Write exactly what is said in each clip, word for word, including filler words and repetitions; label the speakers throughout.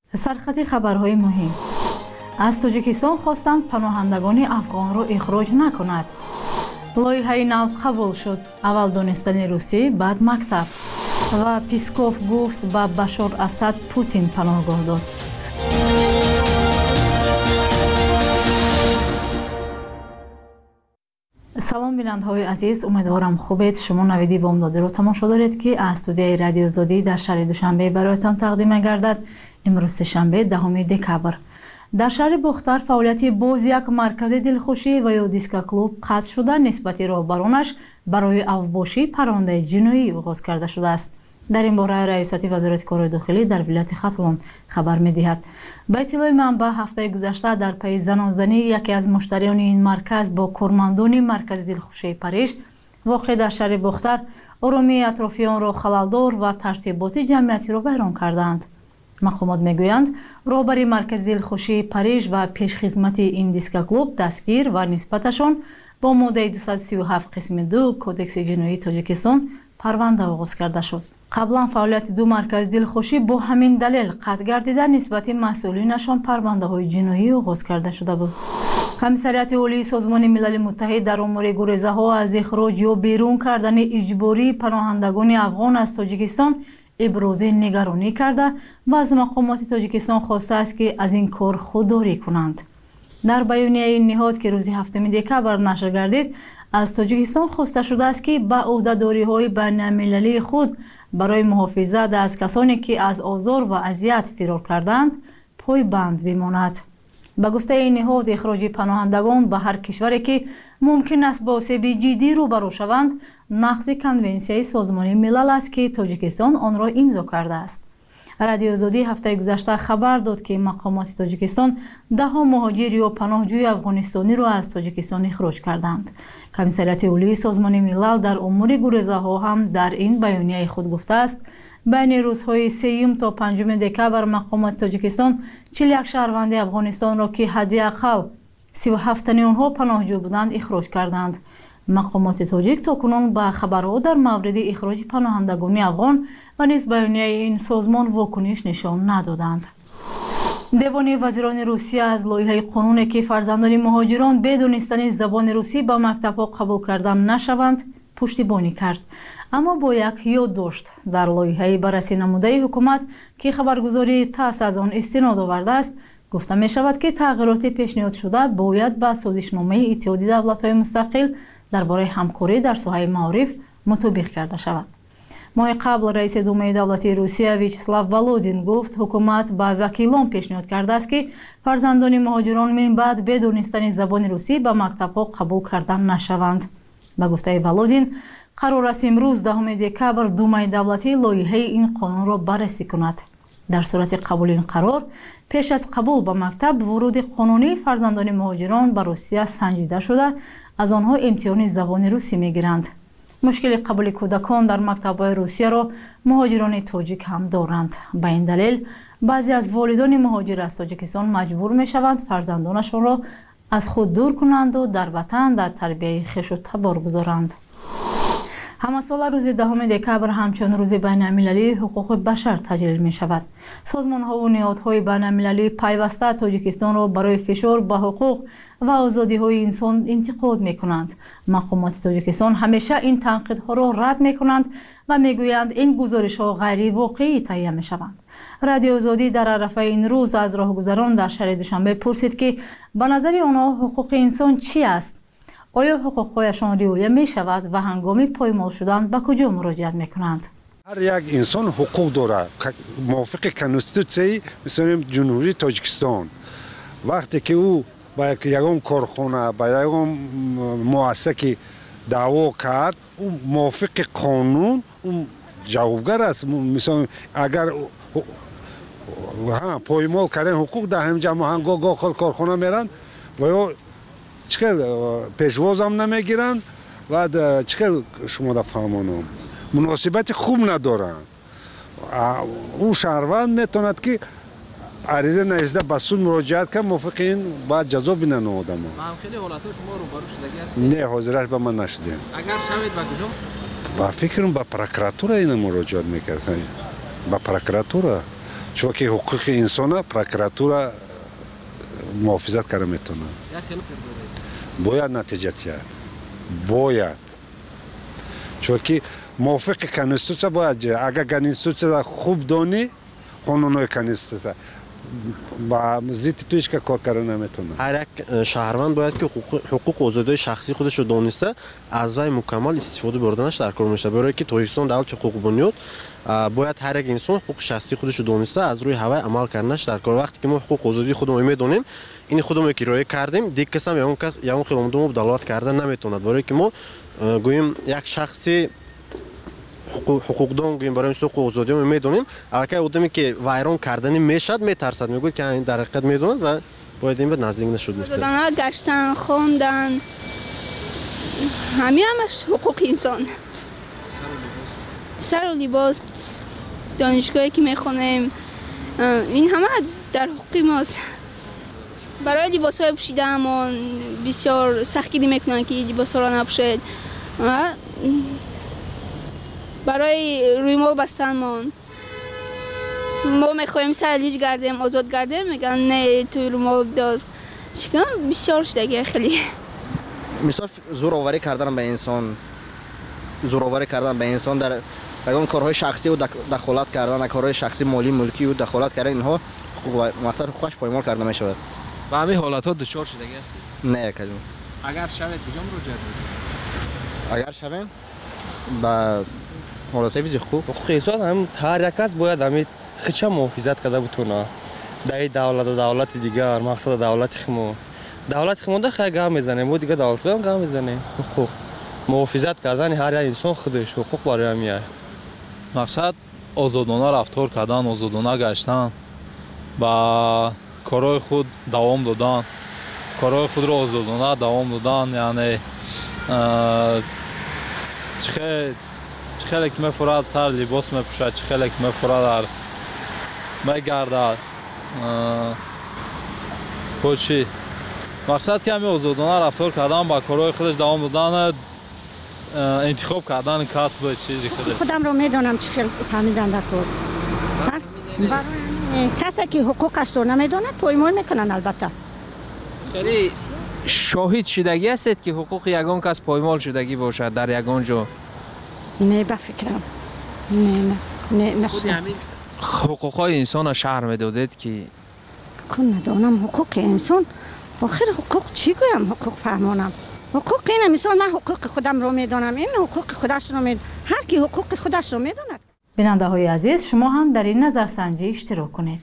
Speaker 1: سرخط خبرهای مهم. از تاجیکستان خواستند پناهندگان افغان را اخراج نکند. لایحه نو قبول شد. اول دانستن روسیه بعد مکتب. و پیسکوف گفت به بشار اسد پوتین پناهگاه داد. سلام بینندگان عزیز، امیدوارم خوبید. شما نویدی بامدادی رو تماشا دارید که از استودیوی رادیو زودی در شهر دوشنبه برایتان تقدیم گردد. امروز سه‌شنبه دهم دکبر. در شهر بختر فعالیت باز یک مرکز دلخوشی و یا دیسکو کلوب قطع شده نسبت راهبرانش برای اوباشی پرونده جنایی آغاز کرده شده است. در این باره رئیسیت وزارت کار داخلی در ولایت ختلان خبر می‌دهد. به اطلاع منبع هفته گذشته در پی زنازنی یکی از مشتریان این مرکز با کارمندان مرکز دلخوشی پاریژ واقع در شهر بختر آرامی اطرافیان را خلل‌دار و ترتیبات جمعیتی را ویران کردند. مقامات میگویند راهبر مرکز دلخوشی پاریژ و پیشخدمت این دیسکو کلوب دستگیر و نسبتشان با ماده دویست و سی و هفت قسم دو کودکس جنایی تاجیکستان پرونده آغاز کرده شد. قبلا فعالیت دو مرکز دلخوشی با همین دلیل قطع گردیده نسبت مسئولینشان پرونده های جنایی آغاز کرده شده بود. کمیسریت عالی سازمان ملل متحد در امور گریزه ها از اخراج یا بیرون کردن اجباری پناهندگان افغان از تاجیکستان ابراز نگرانی کرده و از مقامات تاجیکستان خواسته است که از این کار خودداری کنند. در بیانیه این نهاد که روز هفتم دکبر نشر گردید، از تاجیکستان خواسته شده است که به عهده‌داری‌های بین‌المللی خود برای محافظت از کسانی که از آزار و اذیت فرار کردند پایبند بماند. به گفته این نهاد، اخراج پناهندگان به هر کشوری که ممکن است با آسیب جدی روبرو شوند نقض کنونسیون سازمان ملل است که تاجیکستان آن را امضا کرده است. رادیو زودی هفته گذشته خبر داد که مقامات تاجیکستان ده ها مهاجر یا پناهجوی افغانستانی را از تاجیکستان اخراج کردند. کمیسریت عالی سازمان ملل در امور گریزه ها هم در این بیانیه خود گفته است بین روزهای سوم تا پنجم دکبر مقامات تاجیکستان چهل و یک شهروند افغانستان را که حداقل سی و هفت تن آنها پناهجو بودند اخراج کردند. مقامات تاجیک تاکنون به خبرها در مورد اخراج پناهندگان افغان و نیز بیانیه این سازمان واکنش نشان ندادند. دیوان وزیران روسیه از لایحه قانونی که فرزندان مهاجران بدونستن زبان روسی به مکتب‌ها قبول کردن نشوند پشتیبانی کرد، اما با یک یادداشت در لایحه بررسی نموده حکومت که خبرگزاری تاس از آن استناد آورده است گفته می شود که تغییرات پیشنهاد شده باید به سازشنامه اتحادیه دولت‌های مستقل درباره همکاری در ساحه معارف مطابق کرده شود. ماه قبل رئیس دومای دولتی روسیه ویاچسلاو ولودین گفت حکومت به وکیلان پیشنهاد کرده است که فرزندان مهاجران من بعد بدونستن زبان روسی به مکتب‌ها قبول کردن نشوند. به گفته ولودین قرار است امروز دهم دکبر دومای دولتی لایحه این قانون را بررسی کند. در صورت قبول این قرار پیش از قبول به مکتب ورود قانونی فرزندان مهاجران به روسیه سنجیده شده از آنها امتحان زبان روسی میگیرند. مشکل قبول کودکان در مکتب‌های روسیه را مهاجران تاجیک هم دارند. به این دلیل بعضی از والدان مهاجر از تاجیکستان مجبور میشوند فرزندانشان را از خود دور کنند و در وطن در تربیت خویش و تبار گذارند. همه سال روز دهم دکبر همچون روز بین المللی حقوق بشر تجلیل می شود. سازمان ها و نهادهای بین المللی پیوسته تاجیکستان را برای فشار به حقوق و آزادی های انسان انتقاد می کنند. مقامات تاجیکستان همیشه این تنقیدها را رد می کنند و می گویند این گزارش ها غیر واقعی تهیه می شوند. رادیو زودی در عرفه این روز از راهگذران در شهر دوشنبه پرسید که به نظر آنها حقوق انسان چی است؟ آیا حقوقهایشان رعایت می شود و هنگام پایمال شدن به کجا مراجعت می کنند؟
Speaker 2: هر یک انسان حقوق دارد موافق کنستیتوسیای مثل جمهوری تاجیکستان. وقتی که او با یگان کارخانه با یگان مؤسسه دعوا کرد او موافق قانون اون جوابگر است. مثلا اگر ها پایمال کردن حقوق در همینجا هنگاه داخل کارخانه میرن و یا چقدر پیشواز هم نمیگیرن و چقدر شما در فهمانم مناسبت خوب ندارن. اون شهروند میتوند که عریضه نوشته به سود مراجعت کنه موافق این باید جزا بینن آدم ها.
Speaker 3: خیلی حالات شما رو برو شدگی هستید؟
Speaker 2: نه حاضرش به من نشده.
Speaker 3: اگر شوید به کجا؟
Speaker 2: با فکرم به پروکراتور این مراجعت میکردن. به پروکراتور چون که حقوق انسان پروکراتور محافظت کرده میتونه. باید نتیجه تیاد. باید. چون که موافق کنستیتوسیا باید اگر کنستیتوسیا خوب دانی قانونهای کنستیتوسیا با ضد تویش که کار کردن نمیتونه.
Speaker 4: هر یک شهروند باید که حقوق حقوق و آزادی شخصی خودش رو دانسته از وی مکمل استفاده بردنش در کار میشه. برای که تاجیکستان دولت حقوق بنیاد باید هر یک انسان حقوق شخصی خودش رو دانسته از روی هوای عمل کردنش در کار. وقتی که ما حقوق و آزادی خودمون میدونیم این خودمون که رعایت کردیم دیگه کسی هم یه خیلی دوم دلالت کردن نمیتونه. برای که ما گوییم یک شخصی حقوقدان گوییم برای حقوق و آزادی ما میدونیم اگر آدمی که ویران کردنی میشد میترسد میگه که این در حقیقت میدونه و باید این به نزدیک نشد.
Speaker 5: آزادانه گشتن خوندن همین همش حقوق انسان. سر و لباس دانشگاهی که میخونیم این همه در حقوق ماست. برای لباس های پوشیدن ما بسیار سختگیری میکنن که لباس ها را نپوشید. برای روی مال بستن ما ما میخوایم سر لیج گردیم آزاد گردیم میگن نه توی روی مال داز چیکار بسیار شدگی خیلی
Speaker 6: مثلا زوراوری کردن به انسان زوراوری کردن به انسان در اون کارهای شخصی و دخالت کردن کارهای شخصی مالی ملکی و دخالت کردن اینها مقصد حقوقش پایمال کرده میشود.
Speaker 3: و همین حالت ها دچار شدگی هستید؟
Speaker 6: نه کدوم.
Speaker 3: اگر شوید کجا مراجعه کنید؟
Speaker 6: اگر شویم با حالت ویزی حقوق
Speaker 7: حقوق انسان هم هر یک کس باید همین خچه محافظت کرده بتونه. در دولت و دولت دیگر مقصد دولت خمو دولت خمو ده خیلی گام میزنه مو دیگه دولت هم گام میزنه. حقوق محافظت کردن هر یک انسان خودش حقوق برای میاره.
Speaker 8: مقصد آزادانه رفتار کردن آزادانه گشتن با کارهای خود دوام دادن کارهای خود را آزادانه دوام دادن یعنی چه خیلی که میفورد سر لباس میپوشد چه خیلی که میفورد در میگردد پوچی مقصد که همین آزادانه رفتار کردن با کارهای خودش دوام دادن انتخاب کردن کسب چیزی خودش
Speaker 9: خودم رو میدونم چه خیلی فهمیدن در کار کسی که حقوقش رو نمیدونه پایمال میکنن. البته
Speaker 3: خیلی شاهد شدگی هستید که حقوق یگان کس پایمال شدگی باشد در یگان جا؟
Speaker 9: نه بفکرم نه نه نه
Speaker 3: خود همین حقوق های انسان را شهر میدادید که
Speaker 9: کن ندانم حقوق انسان آخر حقوق چی گویم حقوق فهمانم حقوق اینه مثال من حقوق خودم رو میدونم این حقوق خودش رو میدونه هر کی حقوق خودش رو میدونه.
Speaker 1: بیننده های عزیز شما هم در این نظرسنجی اشتراک کنید.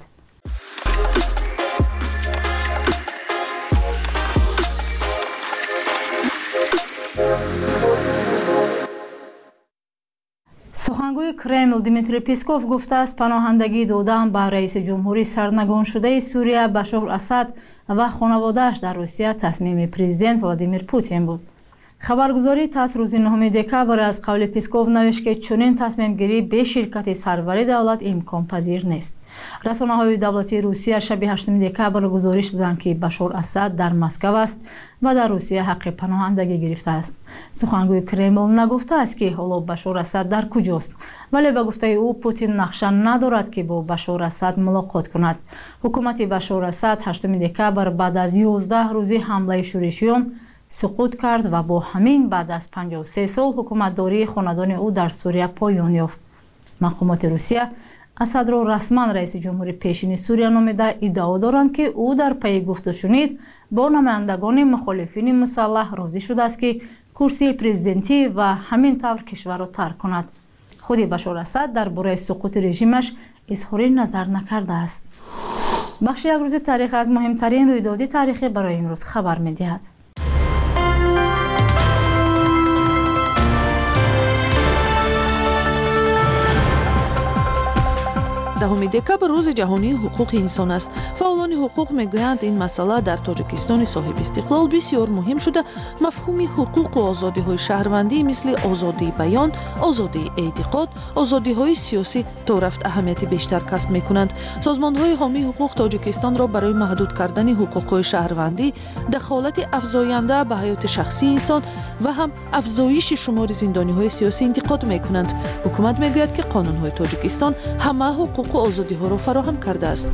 Speaker 1: سخنگوی کرمل دیمیتری پیسکوف گفته است پناهندگی دادن به رئیس جمهوری سرنگون شده سوریه بشار اسد و خانواده‌اش در روسیه تصمیم پرزیدنت ولادیمیر پوتین بود. خبرگزاری تاس روز نهم دکبر از قول پیسکوف نوشت که چنین تصمیم گیری به شرکت سروری دولت امکان پذیر نیست. رسانه‌های دولتی روسیه شب هشتم دکبر گزارش دادند که بشار اسد در مسکو است و در روسیه حق پناهندگی گرفته است. سخنگوی کرمل نگفته است که حالا بشار اسد در کجاست، ولی به گفته او پوتین نقشه ندارد که با بشار اسد ملاقات کند. حکومت بشار اسد هشتم دکبر بعد از یازده روزی حمله شورشیان سقوط کرد و با همین بعد از پنجاه و سه سال حکومتداری خاندان او در سوریه پایان یافت. مقامات روسیه اسد را رسما رئیس جمهوری پیشین سوریه نامیده ادعا دارند که او در پی گفت و شنید با نمایندگان مخالفین مسلح راضی شده است که کرسی پرزیدنتی و همین طور کشور را ترک کند. خود بشار اسد درباره سقوط رژیمش اظهار نظر نکرده است. بخش یک روز تاریخ از مهمترین رویداد تاریخی برای امروز خبر می‌دهد.
Speaker 10: دهم دکبر روز جهانی حقوق انسان است. فعالان حقوق میگویند این مسئله در تاجیکستان صاحب استقلال بسیار مهم شده. مفهوم حقوق و آزادی های شهروندی مثل آزادی بیان، آزادی اعتقاد، آزادی های سیاسی تا رفت اهمیت بیشتر کسب میکنند. سازمان های حامی حقوق تاجیکستان را برای محدود کردن حقوق های شهروندی، دخالت افزاینده به حیات شخصی انسان و هم افزایش شمار زندانی های سیاسی انتقاد میکنند. حکومت میگوید که قانون های تاجیکستان همه حقوق حقوق و آزادی‌ها را فراهم کرده است.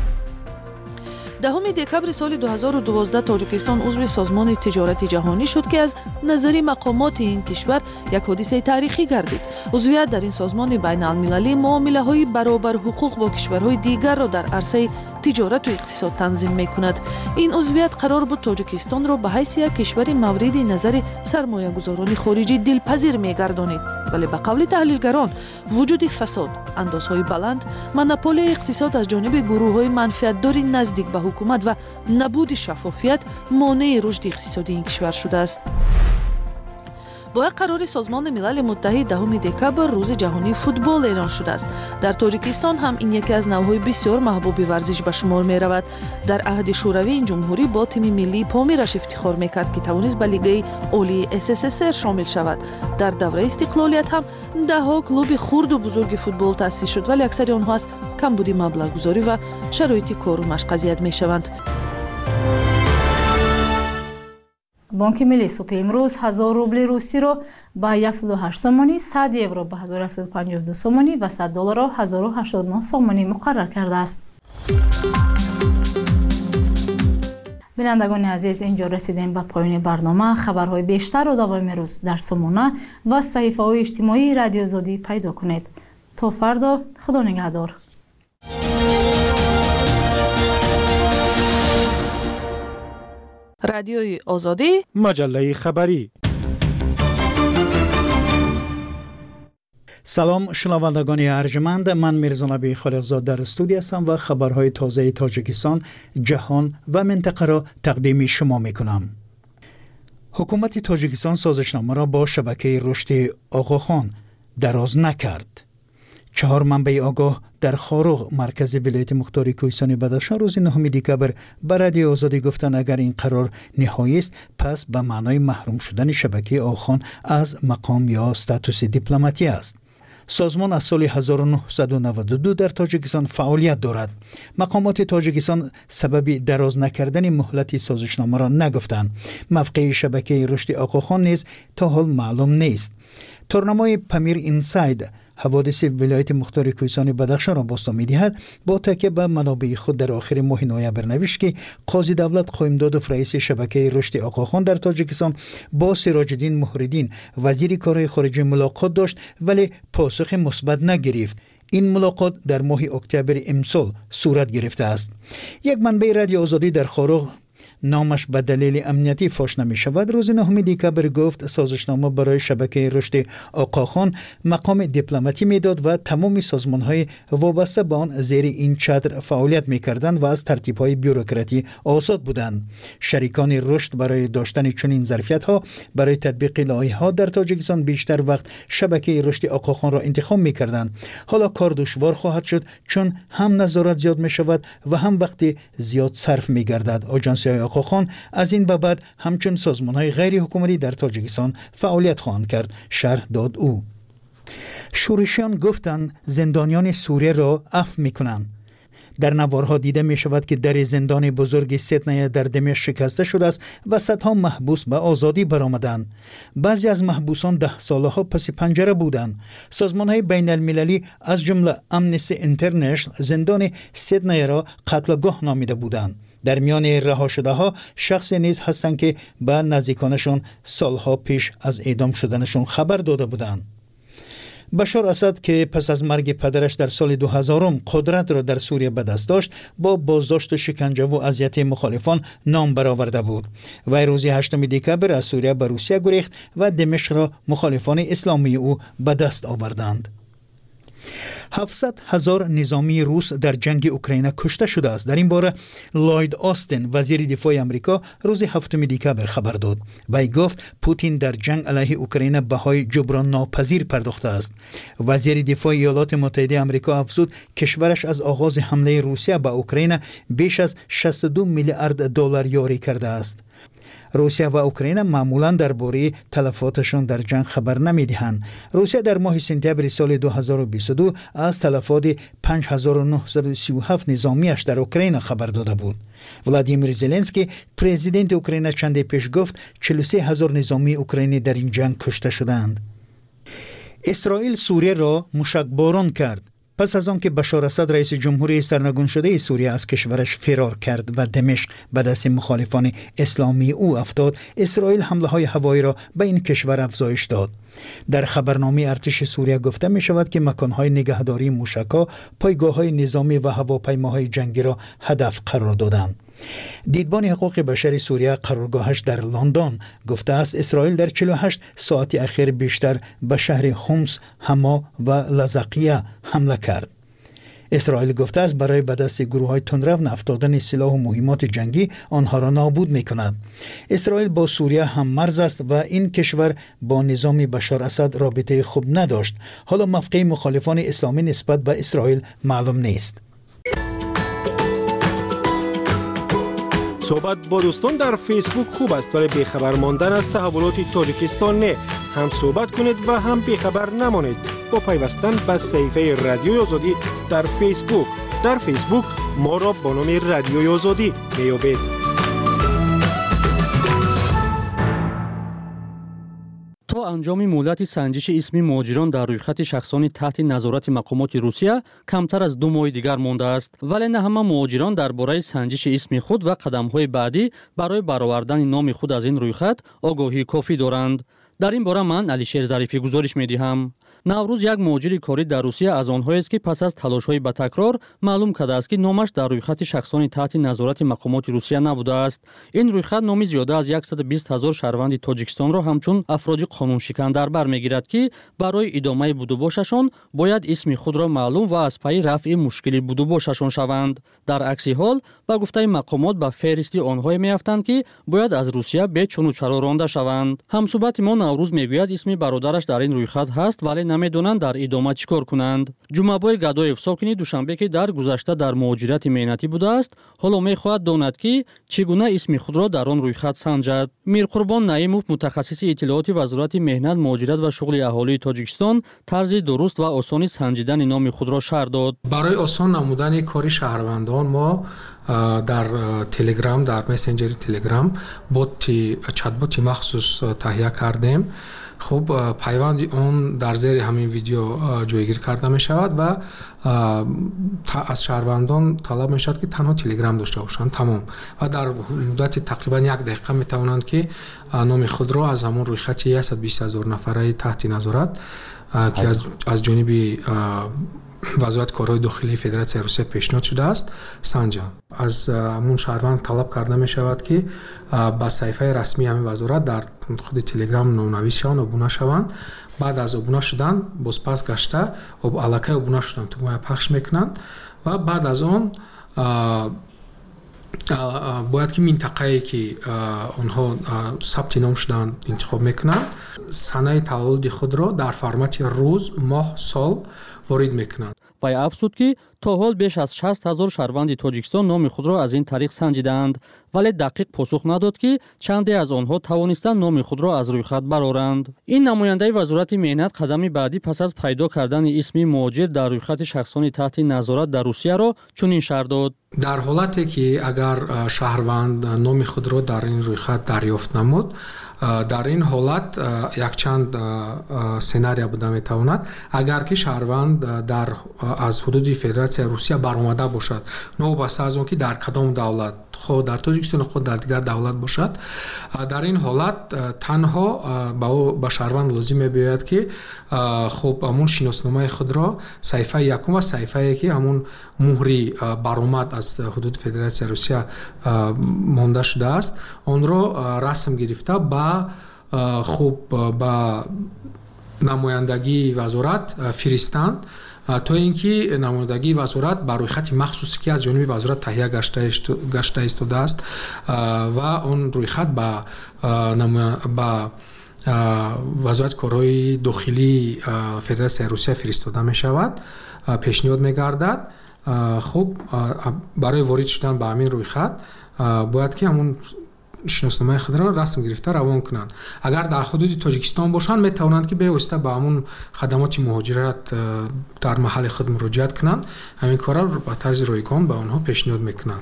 Speaker 10: دهم دکبر سال دو هزار و دوازده تاجیکستان عضو سازمان تجارت جهانی شد که از نظر مقامات این کشور یک حادثه تاریخی گردید. عضویت در این سازمان بین المللی معامله‌های برابر حقوق با کشورهای دیگر را در عرصه تجارت و اقتصاد تنظیم می‌کند. این عضویت قرار بود تاجیکستان را به حیث یک کشور مورد نظر سرمایه‌گذاران خارجی دلپذیر می‌گردانید، ولی به قول تحلیلگران وجود فساد، اندازهای بلند، مونوپولی اقتصاد از جانب گروه‌های منفعت‌دار نزدیک به حکومت و نبود شفافیت مانع رشد اقتصادی این کشور شده است. با یک قرار سازمان ملل متحد دهم دکبر روز جهانی فوتبال اعلان شده است. در تاجیکستان هم این یکی از نوع‌های بسیار محبوب ورزش به شمار می رود. در عهد شوروی این جمهوری با تیم ملی پامیرش افتخار میکرد که توانست به لیگ عالی اس اس اس ار شامل شود. در دوره استقلالیت هم ده ها کلوب خرد و بزرگ فوتبال تأسیس شد، ولی اکثر آنها از کمبود مبلغ گذاری و شرایط کار و مشق اذیت میشوند.
Speaker 1: بانک ملی صبح امروز هزار روبل روسی را به صد و هشت سومانی، صد یورو به هزار و صد و پنجاه و دو سومانی و صد دلار را هزار و هشتاد و نه سومانی مقرر کرده است. بینندگان عزیز، اینجا رسیدیم به پایان برنامه. خبرهای بیشتر و دوام روز در سامانه و صحیفه‌های اجتماعی رادیو آزادی پیدا کنید. تا فردا، خدا نگهدار.
Speaker 10: رادیوی آزادی،
Speaker 11: مجله خبری. سلام شنوندگان ارجمند، من میرزا نبی خالقزاد در استودیو هستم و خبرهای تازه تاجیکستان، جهان و منطقه را تقدیم شما میکنم. حکومت تاجیکستان سازشنامه را با شبکه رشد آقاخان دراز نکرد. چهار منبع آگاه در خاروغ مرکز ولایت مختار کوهستان بدخشان روز نهم دکبر به رادیو آزادی گفتند اگر این قرار نهایی است پس به معنای محروم شدن شبکه آقاخان از مقام یا استاتوس دیپلماتی است. سازمان از سال هزار و نهصد و نود و دو در تاجیکستان فعالیت دارد. مقامات تاجیکستان سبب دراز نکردن مهلت سازشنامه را نگفتند. موقع شبکه رشد آقاخان نیز تا حال معلوم نیست. تورنمای پمیر اینساید حوادث ولایت مختار کوهستان بدخشان را بازتاب می‌دهد. با تکیه به منابع خود در آخر ماه نوامبر نوشت که قاضی دولت قائمدادوف رئیس شبکه رشد آقاخان در تاجیکستان با سراج الدین مهرالدین وزیر کارهای خارجه ملاقات داشت ولی پاسخ مثبت نگرفت. این ملاقات در ماه اکتبر امسال صورت گرفته است. یک منبع رادیو آزادی در خاروغ نامش به دلیل امنیتی فاش نمی شود روز نهم دکبر گفت سازشنامه برای شبکه رشد آقاخان مقام دیپلماتی میداد و تمام سازمان های وابسته به آن زیر این چتر فعالیت می کردند و از ترتیب های بیوروکراتی آزاد بودند. شریکان رشد برای داشتن چنین ظرفیت ها برای تطبیق لایحه ها در تاجیکستان بیشتر وقت شبکه رشد آقاخان را انتخاب می کردند. حالا کار دشوار خواهد شد چون هم نظارت زیاد می شود و هم وقت زیاد صرف می گردد. آژانسی های آقاخان از این به بعد همچون سازمان‌های غیر حکومتی در تاجیکستان فعالیت خواهند کرد، شرح داد او. شورشیان گفتند زندانیان سوریه را عفو می‌کنند. در نوارها دیده می شود که در زندان بزرگ سیدنیه در دمشق شکسته شده است و صدها محبوس به آزادی برآمدند. بعضی از محبوسان ده ساله ها پس پنجره بودند. سازمان های بین المللی از جمله امنستی اینترنشنال زندان سیدنیه را قتلگاه نامیده بودند. در میان رها شده ها شخصی نیز هستند که به نزدیکانشون سالها پیش از اعدام شدنشون خبر داده بودند. بشار اسد که پس از مرگ پدرش در سال دو هزار قدرت را در سوریه به دست داشت با بازداشت و شکنجه و اذیت مخالفان نام برآورده بود. وی روز هشتم دکبر از سوریه به روسیه گریخت و دمشق را مخالفان اسلامی او به دست آوردند. هفتصد هزار نظامی روس در جنگ اوکراین کشته شده است. در این باره لوید آستین وزیر دفاع آمریکا روز هفتم دکبر خبر داد. وی گفت پوتین در جنگ علیه اوکراین بهای جبران ناپذیر پرداخته است. وزیر دفاع ایالات متحده آمریکا افزود کشورش از آغاز حمله روسیه به اوکراین بیش از شصت و دو میلیارد دلار یاری کرده است. روسیه و اوکراین معمولا درباره تلفاتشان در جنگ خبر نمیدهند. روسیه در ماه سپتامبر سال دو هزار و بیست و دو از تلفات پنج هزار و نهصد و سی و هفت نظامیش در اوکراین خبر داده بود. ولادیمیر زلنسکی پرزیدنت اوکراین چند پیش گفت چهل و سه هزار نظامی اوکراینی در این جنگ کشته شدند. اسرائیل سوریه را موشکباران کرد. پس از آنکه بشار اسد رئیس جمهوری سرنگون شده سوریه از کشورش فرار کرد و دمشق به دست مخالفان اسلامی او افتاد، اسرائیل حمله های هوایی را به این کشور افزایش داد. در خبرنامه ارتش سوریه گفته می شود که مکانهای نگهداری موشک‌ها، پایگاه‌های نظامی و هواپیماهای جنگی را هدف قرار دادند. دیدبان حقوق بشر سوریه قرارگاهش در لندن گفته است اسرائیل در چهل و هشت ساعت اخیر بیشتر به شهر حمص، حما و لزقیه حمله کرد. اسرائیل گفته است برای به دست گروه‌های تندرو افتادن سلاح و مهمات جنگی آنها را نابود می‌کند. اسرائیل با سوریه هم مرز است و این کشور با نظام بشار اسد رابطه خوب نداشت. حالا موقع مخالفان اسلامی نسبت به اسرائیل معلوم نیست.
Speaker 12: صحبت با دوستان در فیسبوک خوب است ولی بیخبر ماندن از تحولات تاجیکستان نه. هم صحبت کنید و هم بیخبر نمانید با پیوستن به صفحه رادیوی آزادی در فیسبوک. در فیسبوک ما را با نام رادیوی آزادی میابید.
Speaker 13: تا انجام مهلت سنجش اسمی مهاجران در رویخط شخصانی تحت نظارت مقامات روسیه کمتر از دو ماه دیگر مانده است، ولی نه همه مهاجران درباره سنجش اسم خود و قدم‌های بعدی برای برآوردن نام خود از این رویخط آگاهی کافی دارند. در این باره من علیشیر ظریفی گزارش می‌دهم. نوروز یک مهاجر کاری در روسیه از آنهایی است که پس از تلاش‌های به تکرار معلوم کرده است که نامش در رویخط شخصانی تحت نظارت مقامات روسیه نبوده است. این رویخط نام زیاده از صد و بیست هزار شهروند تاجیکستان را همچون افرادی قانون شکن در بر می‌گیرد که برای ادامه بودوباششان باید اسم خود را معلوم و از پی رفع مشکل بودوباششان شوند. در عکس حال با گفته مقامات به فهرست آنهایی می‌افتند که باید از روسیه به چون و چرا رانده شوند. همصحبت ما نوروز میگوید اسم برادرش در این رویخط هست ولی نمیدونند در ادامه چیکار کنند. جمعه‌بای گدایف ساکنی دوشنبه که در گذشته در مهاجرت مهنتی بوده است، حالا میخواهد داند که چگونه اسم خود را در آن رویخط سنجد. میرقربان نعیموف متخصص اطلاعات وزارت مهنت، مهاجرت و شغل اهالی تاجیکستان طرز درست و آسانی سنجیدن نام خود را شرح داد.
Speaker 14: برای آسان نمودن کار شهروندان ما در تلگرام، در مسنجر تلگرام بوت چت بوت مخصوص تهیه کردیم. خب پیوند اون در زیر همین ویدیو جایگیر کرده می شود و از شهروندان طلب می شود که تنها تلگرام داشته باشند تمام و در مدت تقریبا یک دقیقه می توانند که نام خود را از همون رویخط صد و بیست هزار نفره تحت نظارت که از از جانب وزارت کارهای داخلی فدراسیون روسیه پیشنهاد شده است سنجان. از همون شهروند طلب کرده می شود که با صفحه رسمی همین وزارت در خود تلگرام نامنویس شوند، ابونه شوند. بعد از ابونه شدن باز پس گشته اب علاقه ابونه شدن تو ما پخش میکنند و بعد از آن باید که منطقه‌ای که آنها ثبت نام شدن انتخاب میکنند، سنه تولد خود را در فرمت روز، ماه، سال وارد میکنند.
Speaker 13: وی افزود که تا حال بیش از شصت هزار شهروند تاجیکستان نام خود را از این طریق سنجیدند، ولی دقیق پاسخ نداد که چندی از آنها توانستند نام خود را از رویخط برآورند. این نماینده وزارت مهنت قدم بعدی پس از پیدا کردن اسم مهاجر در رویخط شخصانی تحت نظارت در روسیه را چنین شرح داد:
Speaker 14: در حالتی که اگر شهروند نام خود را در این رویخط دریافت نمود، در این حالت یک چند سناریو بوده میتواند. اگر که شهروند در از حدود فدراسیون روسیه برآمده باشد، نوبسته از آن که در کدام دولت، خود در تاجیکستان خود در دیگر دولت باشد، در این حالت تنها با با شهروند لازم میباید که خب همون شناسنامه خود را صفحه یکم و صفحه که همون مهری برآمد از حدود فدراسیون روسیه مانده شده است آن را رسم گرفته با خوب با نمایندگی وزارت فرستند تا اینکه نمایندگی وزارت بر روی خط مخصوصی که از جانب وزارت تهیه گشته ایستاده است و اون روی خط با با وزارت کارهای داخلی فدراسیون روسیه فرستاده می شود، پیشنهاد می گردد. خب برای وارد شدن به همین روی خط باید که همون شناسنامه خود را رسم گرفته روان کنند. اگر در حدود تاجیکستان باشند می توانند که به واسطه به همون خدمات مهاجرت در محل خود مراجعت کنند. همین کار را با طرز رایگان به آنها پیشنهاد میکنند.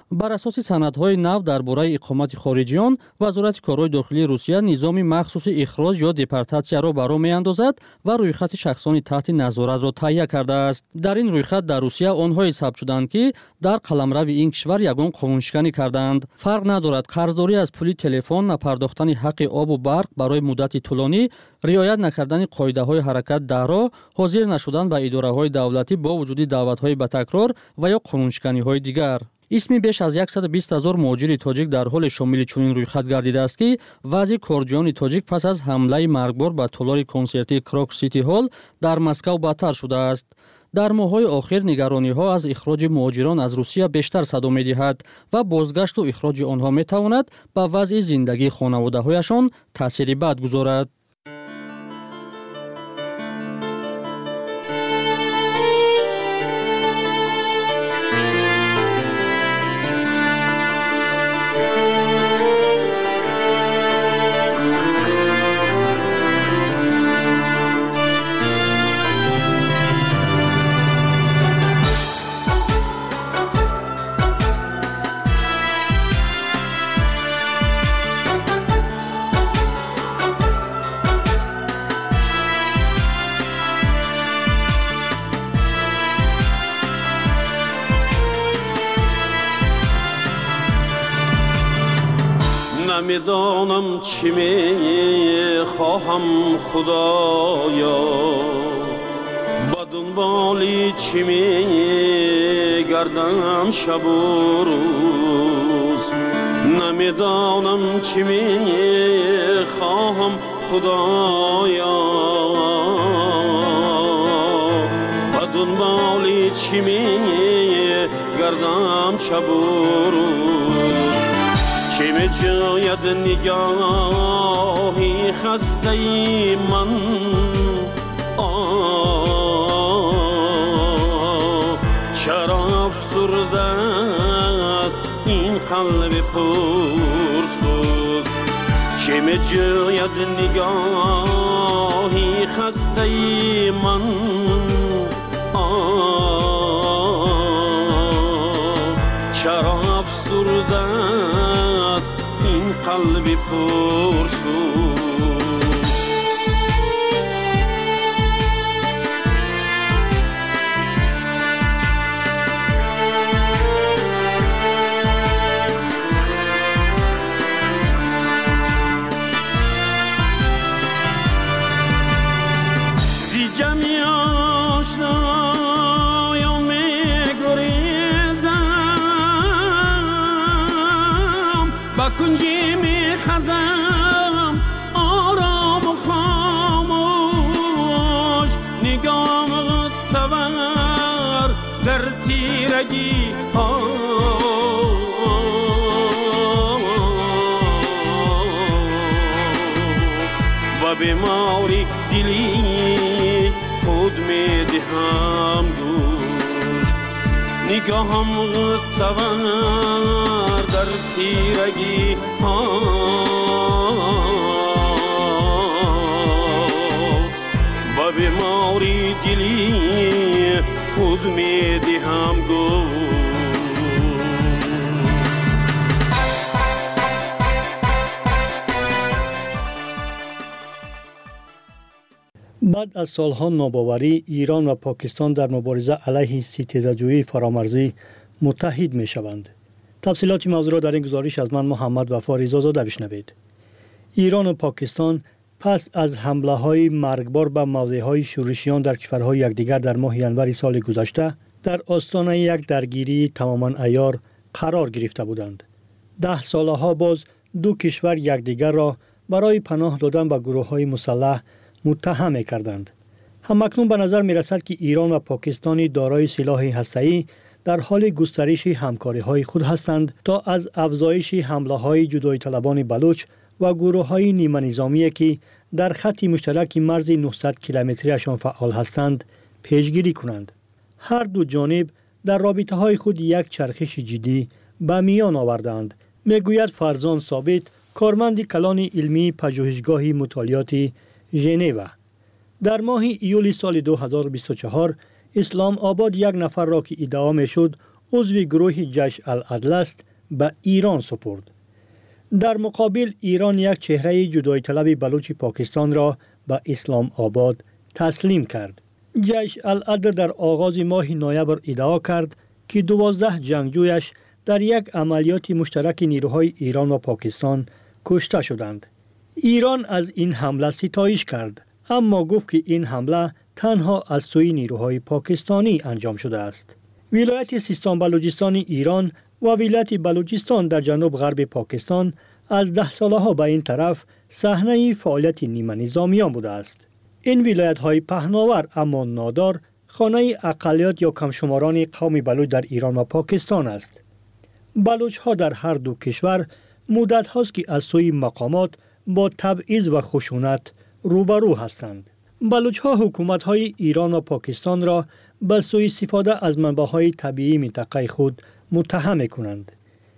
Speaker 13: بر اساس سندهای نو درباره اقامت خارجیان، وزارت کارهای داخلی روسیه نظام مخصوص اخراج یا دپورتاسیا را برآ می‌اندازد و رویخط شخصان تحت نظارت را تهیه کرده است. در این رویخط در روسیه آنها ثبت شدند که در قلمرو این کشور یگان قانونشکنی کردند. فرق ندارد قرضداری از پول تلفن، نپرداختن حق آب و برق برای مدت طولانی، رعایت نکردن قاعده‌های حرکت در راه، حاضر نشدن به اداره‌های دولتی با وجود دعوت‌های به تکرار و یا قانونشکنی‌های دیگر. اسمی بیش از صد و بیست هزار مهاجر تاجیک در حال شامل چنین رویخط گردیده است که وضع کارجویان تاجیک پس از حمله مرگبار به تالار کنسرتی کراک سیتی هال در مسکو بدتر شده است. در ماه‌های آخر نگرانی‌ها از اخراج مهاجران از روسیه بیشتر صدا می‌دهد و بازگشت و اخراج آنها می‌تواند به وضع زندگی خانواده‌هایشان تأثیری بد گذارد.
Speaker 15: نمیدانم چی می خواهم خدایا، با دنبالی چی می گردم شب و روز. نمیدانم چی می خواهم خدایا، با دنبالی چی می گردم شب و روز. چه می جاید نگاهی خسته ای من، آه چرا افسرده است این قلب پرسوز. چه می جاید نگاهی خسته ای من، آه چرا افسرده است این قلب پرسوز. زی جمعی آشنایان می گریزم، با کنجی می خزم آرام و خاموش. نگام تور در تیرگی ها، و بیماری دلی خود می دهم گوش. نگاهم تور در تیرگی ها، و بیماری دلی خود می دهم گوش.
Speaker 11: بعد از سالها ناباوری، ایران و پاکستان در مبارزه علیه ستیزه‌جویی فرامرزی متحد می شوند. تفصیلات موضوع را در این گزارش از من محمد وفا رضازاده بشنوید. ایران و پاکستان پس از حمله های مرگبار به موضع های شورشیان در کشورهای یکدیگر در ماه ینور سال گذشته در آستانه یک درگیری تماما عیار قرار گرفته بودند. ده ساله ها باز دو کشور یکدیگر را برای پناه دادن به گروه های مسلح متهم کردند. همکنون به نظر می رسد که ایران و پاکستان دارای سلاح هسته‌ای در حال گسترش همکاری های خود هستند تا از افزایش حمله های جدایی طلبان بلوچ و گروه های نیمه نظامی که در خط مشترک مرز نهصد کیلومتریشان فعال هستند پیشگیری کنند. هر دو جانب در رابطه های خود یک چرخش جدی به میان آوردند، میگوید فرزان ثابت، کارمند کلان علمی پژوهشگاه مطالعات ژنو. در ماه ایول سال دو هزار و بیست و چهار اسلام آباد یک نفر را که ادعا می‌شد عضو گروه جیش العدل است به ایران سپرد. در مقابل ایران یک چهره جدایی طلب بلوچ پاکستان را به اسلام آباد تسلیم کرد. جیش العدل در آغاز ماه نوامبر ادعا کرد که دوازده جنگجویش در یک عملیات مشترک نیروهای ایران و پاکستان کشته شدند. ایران از این حمله ستایش کرد، اما گفت که این حمله تنها از سوی نیروهای پاکستانی انجام شده است. ولایت سیستان بلوچستان ایران و ولایت بلوچستان در جنوب غرب پاکستان از ده ساله ها به این طرف صحنه فعالیت نیمه نظامیان بوده است. این ولایت های پهناور اما نادار خانه اقلیت یا کمشماران قوم بلوچ در ایران و پاکستان است. بلوچ ها در هر دو کشور مدت هاست که از سوی مقامات با تبعیض و خشونت روبرو هستند. بلوچ ها حکومت های ایران و پاکستان را به سوء استفاده از منبع های طبیعی منطقه خود متهم کنند.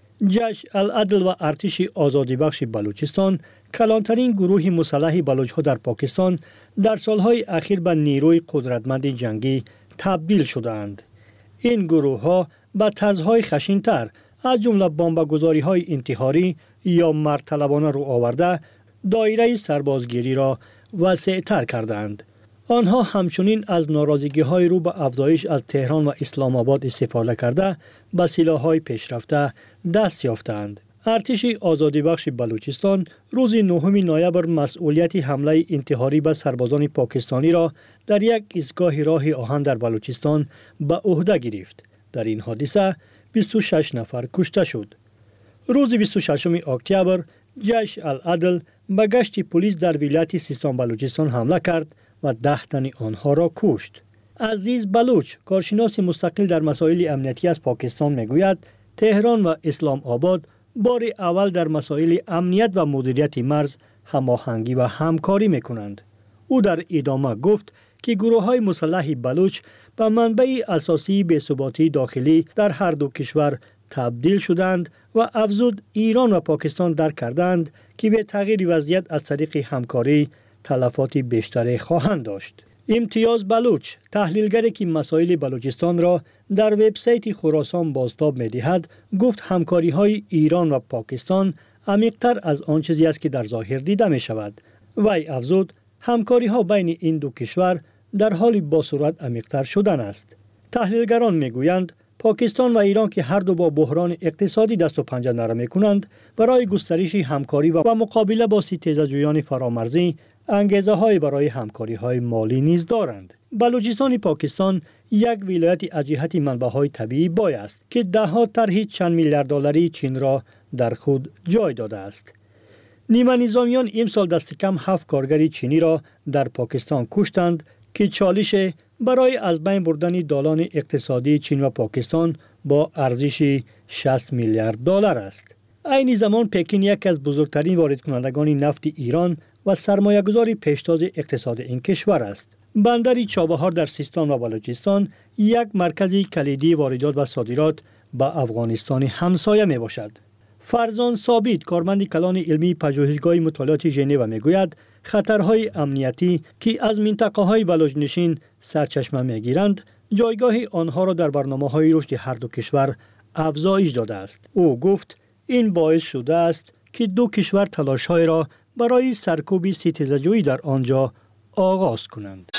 Speaker 11: جیش العدل و ارتش آزادی بخش بلوچستان کلانترین گروه مسلح بلوچ ها در پاکستان در سالهای اخیر به نیروی قدرتمند جنگی تبدیل شدند. این گروه ها به طرزهای خشن‌تر از جمله بمبگذاری های انتحاری یا مرد-طلبانه رو آورده دایره سربازگیری را وسیع‌تر کردند. آنها همچنین از ناراضگی های رو به افزایش از تهران و اسلام آباد استفاده کرده به سلاح‌های پیشرفته دست یافتند. ارتش آزادی بخش بلوچستان روز نهم نوامبر مسئولیت حمله انتحاری به سربازان پاکستانی را در یک ایستگاه راه آهن در بلوچستان به عهده گرفت. در این حادثه بیست و شش نفر کشته شد. روز بیست و ششم اکتبر جیش العدل به گشت پلیس در ولایت سیستان بلوچستان حمله کرد و ده تن آنها را کشت. عزیز بلوچ، کارشناس مستقل در مسائل امنیتی از پاکستان میگوید تهران و اسلام آباد بار اول در مسائل امنیت و مدیریت مرز هماهنگی و همکاری میکنند. او در ادامه گفت که گروه های مسلح بلوچ به منبع اساسی بی‌ثباتی داخلی در هر دو کشور تبدیل شدند و افزود ایران و پاکستان درک کردند که به تغییر وضعیت از طریق همکاری تلفات بیشتری خواهند داشت. امتیاز بلوچ، تحلیلگری که مسائل بلوچستان را در وبسایت خراسان بازتاب می‌دهد، گفت همکاری های ایران و پاکستان عمیق‌تر از آن چیزی است که در ظاهر دیده می شود. وی افزود همکاری ها بین این دو کشور در حال با سرعت عمیق‌تر شدن است. تحلیلگران میگویند پاکستان و ایران که هر دو با بحران اقتصادی دست و پنجه نرم می‌کنند، برای گسترش همکاری و مقابله با ستیزجویان فرامرزی انگیزه های برای همکاری های مالی نیز دارند. بلوچستان پاکستان یک ولایت از جهت منبع های طبیعی بای است که ده ها طرح چند میلیارد دلاری چین را در خود جای داده است. نیمه نظامیان امسال دست کم هفت کارگر چینی را در پاکستان کشتند که چالش برای از بین بردن دالان اقتصادی چین و پاکستان با ارزش شصت میلیارد دلار است. عین زمان پکین یکی از بزرگترین وارد کنندگان نفت ایران و سرمایه‌گذار پیشتاز اقتصاد این کشور است. بندر چابهار در سیستان و بلوچستان یک مرکز کلیدی واردات و صادرات به افغانستان همسایه می باشد. فرزان ثابت، کارمند کلان علمی پژوهشگاه مطالعات ژنو میگوید خطرهای امنیتی که از منطقه‌های بلوچ‌نشین سرچشمه میگیرند، جایگاه آنها را در برنامه‌های رشد هر دو کشور افزایش داده است. او گفت این باعث شده است که دو کشور تلاش‌های را برای سرکوب ستیزجویی در آنجا آغاز کنند.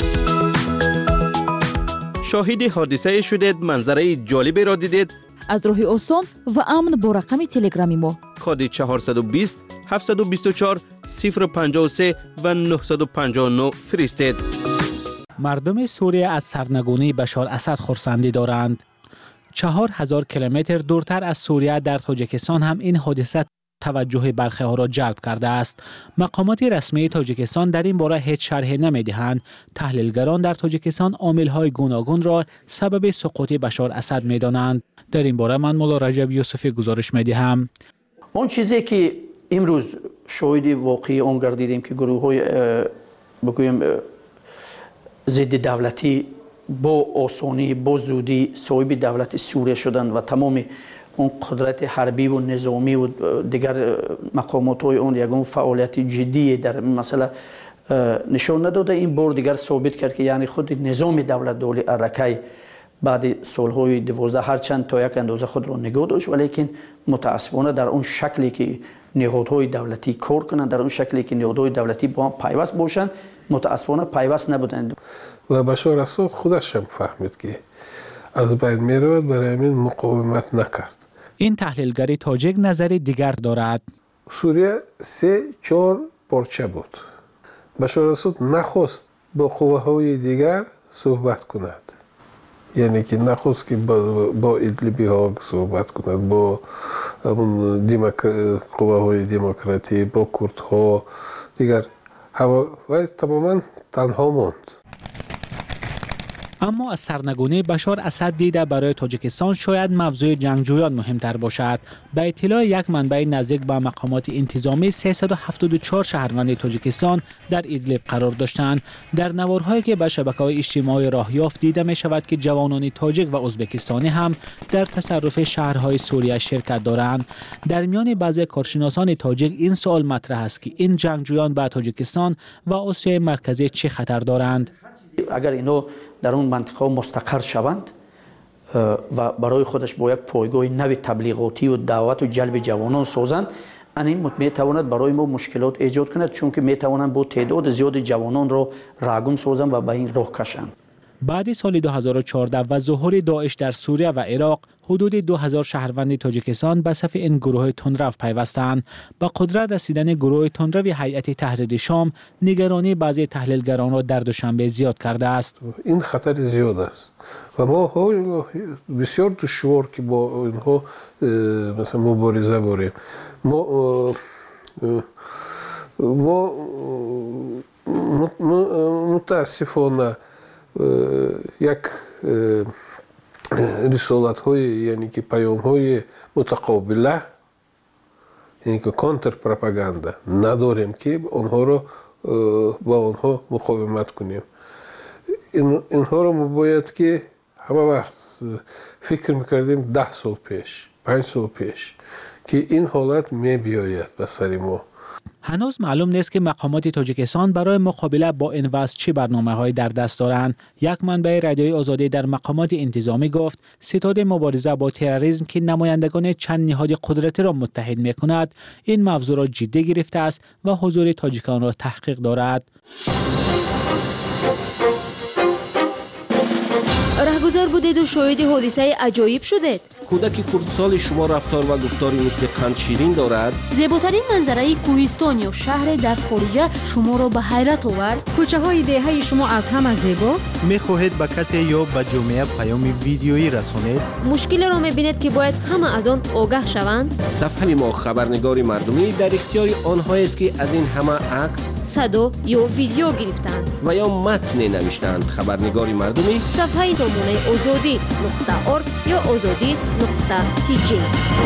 Speaker 16: شاهد حادثه شدید، منظره جالبی را دیدید؟
Speaker 10: از راه آسان و امن با رقم تلگرامی ما
Speaker 16: کد چهارصد و بیست هفتصد و بیست و چهار صفر پنجاه و سه و نهصد و پنجاه و نه فرستید.
Speaker 17: مردم سوریه از سرنگونی بشار اسد خرسندی دارند. چهار هزار کیلومتر دورتر از سوریه در تاجیکستان هم این حادثه توجه برخی ها را جلب کرده است. مقامات رسمی تاجیکستان در این باره هیچ شرحی نمی‌دهند. تحلیلگران در تاجیکستان عامل‌های گوناگون را سبب سقوط بشار اسد می‌دانند. در این باره من مولا رجب یوسفی گزارش می‌دهم.
Speaker 18: اون چیزی که امروز شاهد واقعی اون گردیدیم که گروه‌های بگویم ضد دولتی با آسانی با زودی صاحب دولت سوریه شدند و تمام اون قدرت حربی و نظامی و دیگر مقامات های اون یکون فعالیت جدی در این مسئله نشان نداده. این بار دیگر ثابت کرد که یعنی خود نظام دولت دوله ارکی بعد سالهای دوازده هرچند تا یک اندازه خود را نگاه داشت، ولیکن متاسفانه در اون شکلی که نهادهای دولتی کار کنند، در اون شکلی که نهادهای دولتی با هم پیوست باشند، متاسفانه پیوست نبودند.
Speaker 19: و بشار اسد خودش هم فهمید که از بین میرود، برای همین مقاومت نکرد.
Speaker 17: این تحلیلگر تاجیک نظر دیگر دارد.
Speaker 19: سوریه سه چهار پارچه بود. بشار اسد نخواست با قوه های دیگر صحبت کند، یعنی که نخواست که با, با ادلیبی ها صحبت کند، با دموکر... قوه های دموکراتی، با کرد ها دیگر، و تماما تنها ماند.
Speaker 17: اما از سرنگونی بشار اسد دیده برای تاجیکستان شاید موضوع جنگجویان مهمتر باشد. به اطلاع یک منبع نزدیک به مقامات انتظامی سیصد و هفتاد و چهار شهروند تاجیکستان در ادلیب قرار داشتند. در نوارهایی که به شبکه‌های اجتماعی راه یافت دیده می شود که جوانان تاجیک و ازبکستانی هم در تصرف شهرهای سوریه شرکت دارند. در میان بعضی کارشناسان تاجیک این سوال مطرح است که این جنگجویان به تاجیکستان و آسیای مرکزی چه خطر دارند؟
Speaker 18: اگر اینو در اون منطقه مستقر شوند و برای خودش با یک پایگاه نوی تبلیغاتی و دعوت و جلب جوانان سازند، این میتواند برای ما مشکلات ایجاد کند، چون که میتوانند با تعداد زیاد جوانان را راگم سازند و به این راه کشند.
Speaker 17: بعد سال دو هزار و چهارده و ظهور داعش در سوریه و عراق، حدود دو هزار شهروند تاجیکستان به صف این گروه تندرو پیوستند. با قدرت رسیدن گروه تندرو هیئت تحریر شام نگرانی بعضی تحلیلگران را در دوشنبه زیاد کرده است.
Speaker 19: این خطر زیاد است و ما بسیار دشوار که با اینها مثلا مبارزه بریم. ما ما متاسفانه یک رسالت های، یعنی که پیام های متقابله، یعنی که کانتر پروپاگاندا نداریم که آنها را با آنها مقاومت کنیم. این اینها را ما باید که همه وقت فکر میکردیم ده سال پیش، پنج سال پیش که این حالت می بیاید به سر ما.
Speaker 17: هنوز معلوم نیست که مقامات تاجیکستان برای مقابله با این وضع چه برنامه‌هایی در دست دارند. یک منبع رادیوی آزادی در مقامات انتظامی گفت ستاد مبارزه با تروریسم که نمایندگان چند نهاد قدرتی را متحد می‌کند، این موضوع را جدی گرفته است و حضور تاجیکان را تحقیق دارد.
Speaker 20: رهگذر بودید و شاهد حادثه عجایب شدید.
Speaker 16: کودک کردسال شما رفتار و گفتاری مثل قند شیرین دارد.
Speaker 20: زیباترین منظره کوهستان یا شهر در خارجه شما را به حیرت آورد.
Speaker 21: کوچه های دهه شما از همه زیباست.
Speaker 22: میخواهید به کسی یا به جامعه پیام ویدیویی رسانید؟
Speaker 20: مشکل را میبینید که باید همه از آن آگاه شوند.
Speaker 16: صفحه ما خبرنگار مردمی در اختیار آنهایی است که از این همه عکس،
Speaker 20: صدا یا ویدیو گرفتند
Speaker 16: و یا متن نوشتند. خبرنگار مردمی
Speaker 20: صفحه تامونه آزادی نقطه ارگ یا آزادی نقطه تی جی.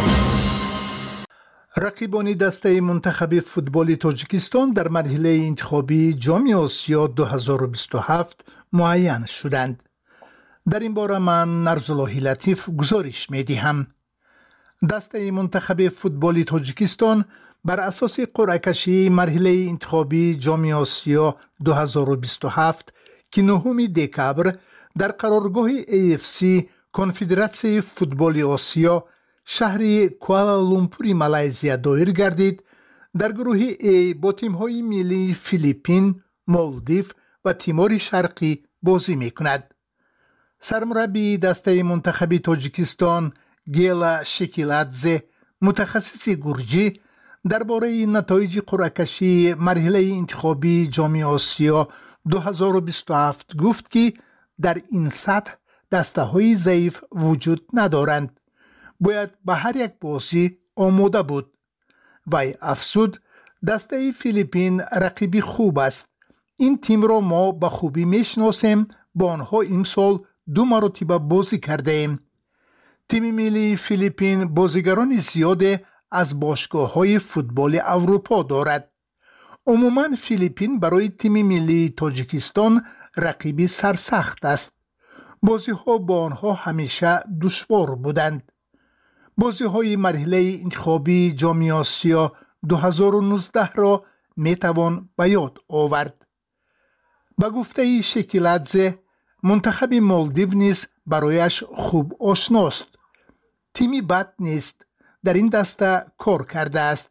Speaker 23: رقیبان دسته منتخب فوتبال تاجیکستان در مرحله انتخابی جام آسیا دو هزار و بیست و هفت معین شدند. در این باره من نرزاللهی لطیف گزارش می دهم. دسته منتخب فوتبال تاجیکستان بر اساس قرعه کشی مرحله انتخابی جام آسیا دو هزار و بیست و هفت که نهم دکبر در قرارگاه ای اف سی کنفدراسیون فوتبال آسیا شهر کوالالامپور مالزیا دایر گردید، در گروه ای با تیم‌های ملی فیلیپین، مالدیو و تیمور شرقی بازی می‌کند. سرمربی دسته منتخب تاجیکستان گیلا شکیلادزه، متخصص گرجی، درباره نتایج قرعه کشی مرحله انتخابی جام آسیا دو هزار و بیست و هفت گفت که در این سطح دسته های ضعیف وجود ندارند. باید به هر یک بازی آماده بود. وی افزود دسته فیلیپین رقیبی خوب است. این تیم را ما به خوبی میشناسیم، با آنها امسال دو مرتبه بازی کرده ایم. تیم ملی فیلیپین بازیگران زیاد از باشگاه های فوتبال اروپا دارد. عموما فیلیپین برای تیم ملی تاجیکستان رقیبی سرسخت است. بازی ها با آنها همیشه دشوار بودند. بازی های مرحله انتخابی جام آسیا دو هزار و نوزده را می توان به یاد آورد. به گفته شکیلادزه، منتخب مالدیو نیز برایش خوب آشناست. تیمی بد نیست، در این دسته کار کرده است.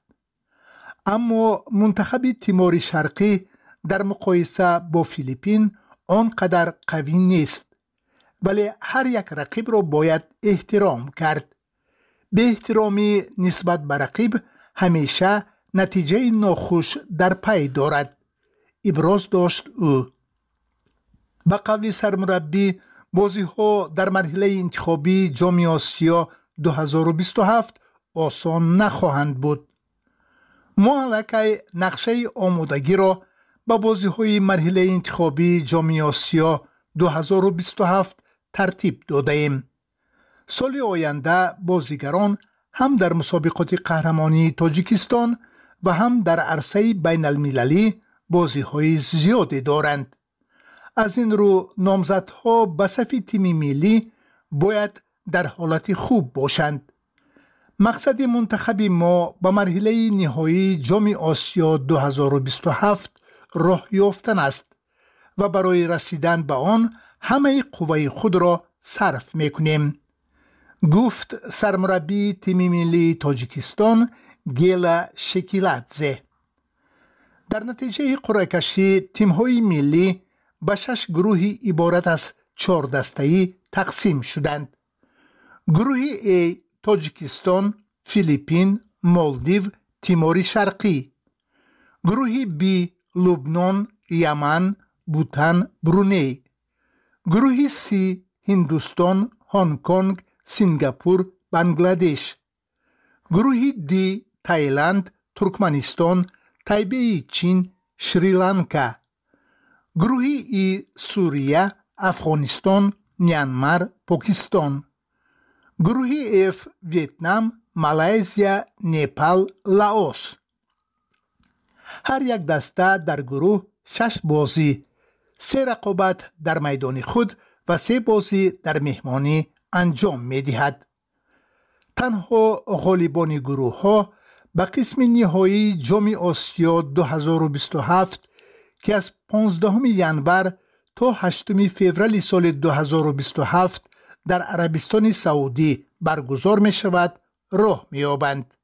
Speaker 23: اما منتخب تیمور شرقی در مقایسه با فیلیپین آنقدر قوی نیست، ولی هر یک رقیب را باید احترام کرد. به احترامی نسبت به رقیب همیشه نتیجه ناخوش در پی دارد، ابراز داشت او. به قول سرمربی، بازی ها در مرحله انتخابی جام آسیا دو هزار و بیست و هفت آسان نخواهند بود. ما الکی نقشه آمادگی را به بازی های مرحله انتخابی جام آسیا دو هزار و بیست و هفت ترتیب داده ایم. سال آینده بازیگران هم در مسابقات قهرمانی تاجیکستان و هم در عرصه بین المللی بازی های زیادی دارند. از این رو نامزدها به صف تیم ملی باید در حالت خوب باشند. مقصد منتخب ما به مرحله نهایی جام آسیا دو هزار و بیست و هفت راه یافتن است و برای رسیدن به آن همه قوه خود را صرف میکنیم، گفت سرمربی تیم ملی تاجیکستان گیلا شکیلادزه. در نتیجه قرعه کشی تیم های ملی به شش گروهی عبارت از چهار دسته‌ای تقسیم شدند. گروه A تاجیکستان، فیلیپین، مالدیو، تیمور شرقی. گروه B لبنان، یمن، بوتان، برونی. گروه C هندوستان، هنگ کنگ، سنگاپور، بنگلادش. گروه D تایلند، ترکمنستان، تایبه چین، شریلانکا. گروه E سوریه، افغانستان، میانمار، پاکستان. گروه F ویتنام، مالایزیا، نیپال، لاوس. هر یک دسته در گروه شش بازی، سه رقابت در میدان خود و سه بازی در مهمانی انجام می دهد. تنها غالبان گروه ها به قسم نهایی جام آسیا دو هزار و بیست و هفت که از پانزدهم ژانویه تا هشتم فوریه سال دو هزار و بیست و هفت در عربستان سعودی برگزار می شود راه می یابند.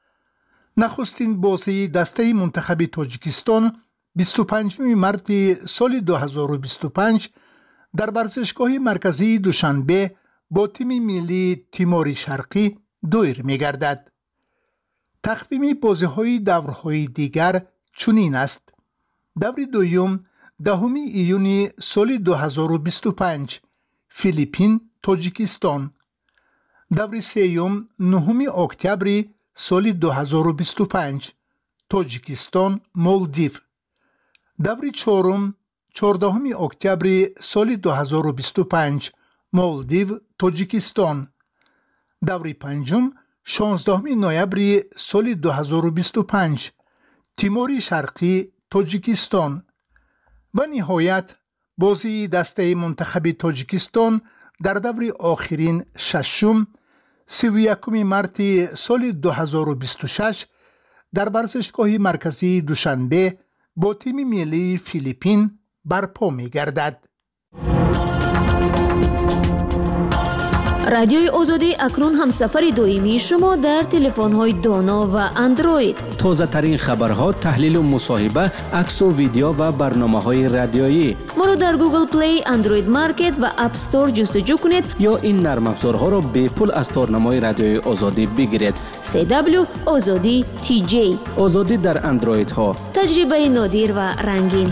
Speaker 23: نخستین بازی دسته منتخب تاجیکستان بیست و پنجم مارس سال دو هزار و بیست و پنج در ورزشگاه مرکزی دوشنبه با تیم ملی تیمور شرقی دایر می گردد. تقویم بازی های دورهای دیگر چنین است: دور دوم دهم ایون سال دو هزار و بیست و پنج فیلیپین تاجیکستان. دور سوم نهم اکتبر سال دو هزار و بیست و پنج تاجیکستان مالدیو. دور چهارم چهاردهم اکتبر سال دو هزار و بیست و پنج مالدیو تاجیکستان. دور پنجم شانزدهم نوامبر سال دو هزار و بیست و پنج تیمور شرقی تاجیکستان. و نهایت بازی دسته منتخب تاجیکستان در دور آخرین ششم سی و یکم مارس سال دو هزار و بیست و شش در ورزشگاه مرکزی دوشنبه با تیم ملی فیلیپین برپا می گردد.
Speaker 20: رادیوی آزادی اکنون هم سفر دائمی شما در تلفن‌های دانا و اندروید.
Speaker 16: تازه ترین خبرها، تحلیل و مصاحبه، عکس و ویدیو و برنامه‌های رادیویی.
Speaker 20: ما را در گوگل پلی، اندروید مارکت و اپ استور جستجو کنید
Speaker 16: یا این نرم افزارها را به پول از تارنمای رادیوی آزادی بگیرید.
Speaker 20: سی دبلیو آزادی تی جی.
Speaker 16: آزادی در اندروید ها.
Speaker 20: تجربه نادر و رنگین.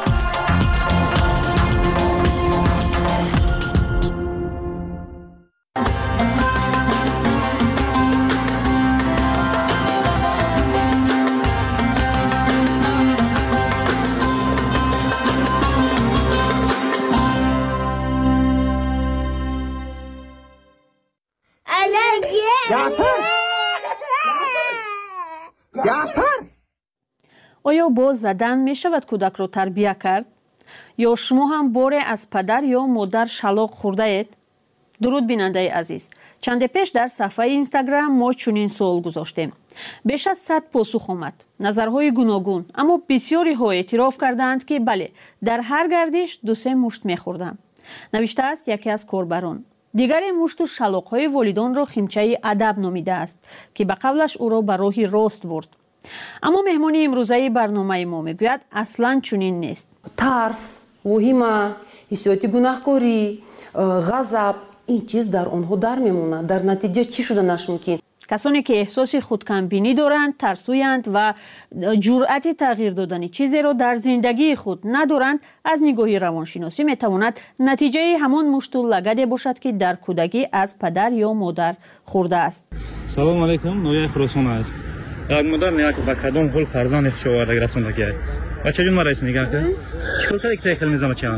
Speaker 21: آیا با زدن می شود کودک را تربیت کرد؟ یا شما هم باره از پدر یا مادر شلاق خورده اید؟ درود بیننده عزیز، چند پیش در صفحه اینستاگرام ما چنین سوال گذاشتیم. بیش از صد پاسخ آمد، نظرهای گوناگون، اما بسیاری ها اعتراف کردند که بله، در هر گردش دو سه مشت می خوردم. نوشته است یکی از کاربران. دیگری مشت و شلاق‌های والدان را خیمچه ادب نامیده است که به قولش او را به راه راست برد. اما مهمانی امروزه برنامه ما میگوید اصلا چنین نیست.
Speaker 2: ترس، وهمه، حسیات گناهکاری، غضب، این چیز در آنها در میمونه. در نتیجه چی شده نشمکین؟
Speaker 21: کسانی که احساس خودکمبینی دارند، ترسویند و جرأت تغییر دادن چیزی را در زندگی خود ندارند، از نگاه روانشناسی میتواند نتیجه همان مشت و لگد باشد که در کودکی از پدر یا مادر خورده است.
Speaker 4: سلام علیکم، نویا خراسان است. یک مادر نیاک با کدام حال فرزند خشوار رسانده کرد. بچه جون مرا نگاه کن. چطور کاری که خیلی نظام چیان؟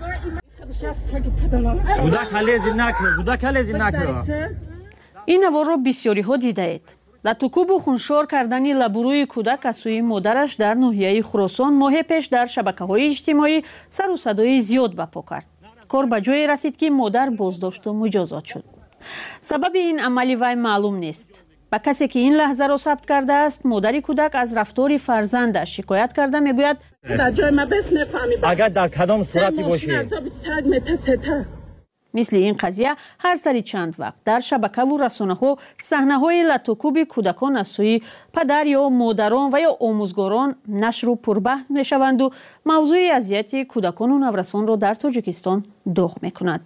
Speaker 4: بودا خالی زنده کرد. بودا خالی زنده کرد.
Speaker 21: این نوار را بسیاری ها دیده اید. لطوکوب و خونشار کردن لبروی کودک از سوی مادرش در ناحیه خراسان ماه پیش در شبکه‌های اجتماعی سر و صدای زیاد برپا کرد. کار به جایی رسید که مادر بازداشت و مجازات شد. سبب این عمل وی معلوم نیست. با کسی که این لحظه را ثبت کرده است، مادر کودک از رفتار فرزندش شکایت کرده میگوید
Speaker 5: در جای ما بس نفهمی
Speaker 4: اگر در کدام صورتی باشی
Speaker 21: مثل این قضیه هر سری چند وقت در شبکه و رسانه ها صحنه های لطوکوب کودکان از سوی پدر یا مادران و یا آموزگاران نشر و پربحث می شوند و موضوع اذیت کودکان و نورسان را در تاجیکستان داغ می کند.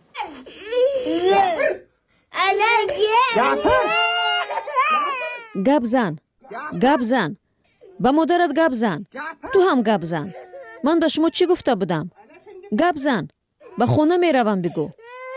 Speaker 24: گپ زن، گپ زن، با مادرت گپ زن، تو هم گپ زن. من به شما چی گفته بودم؟ گپ زن، به خونه می روم بگو.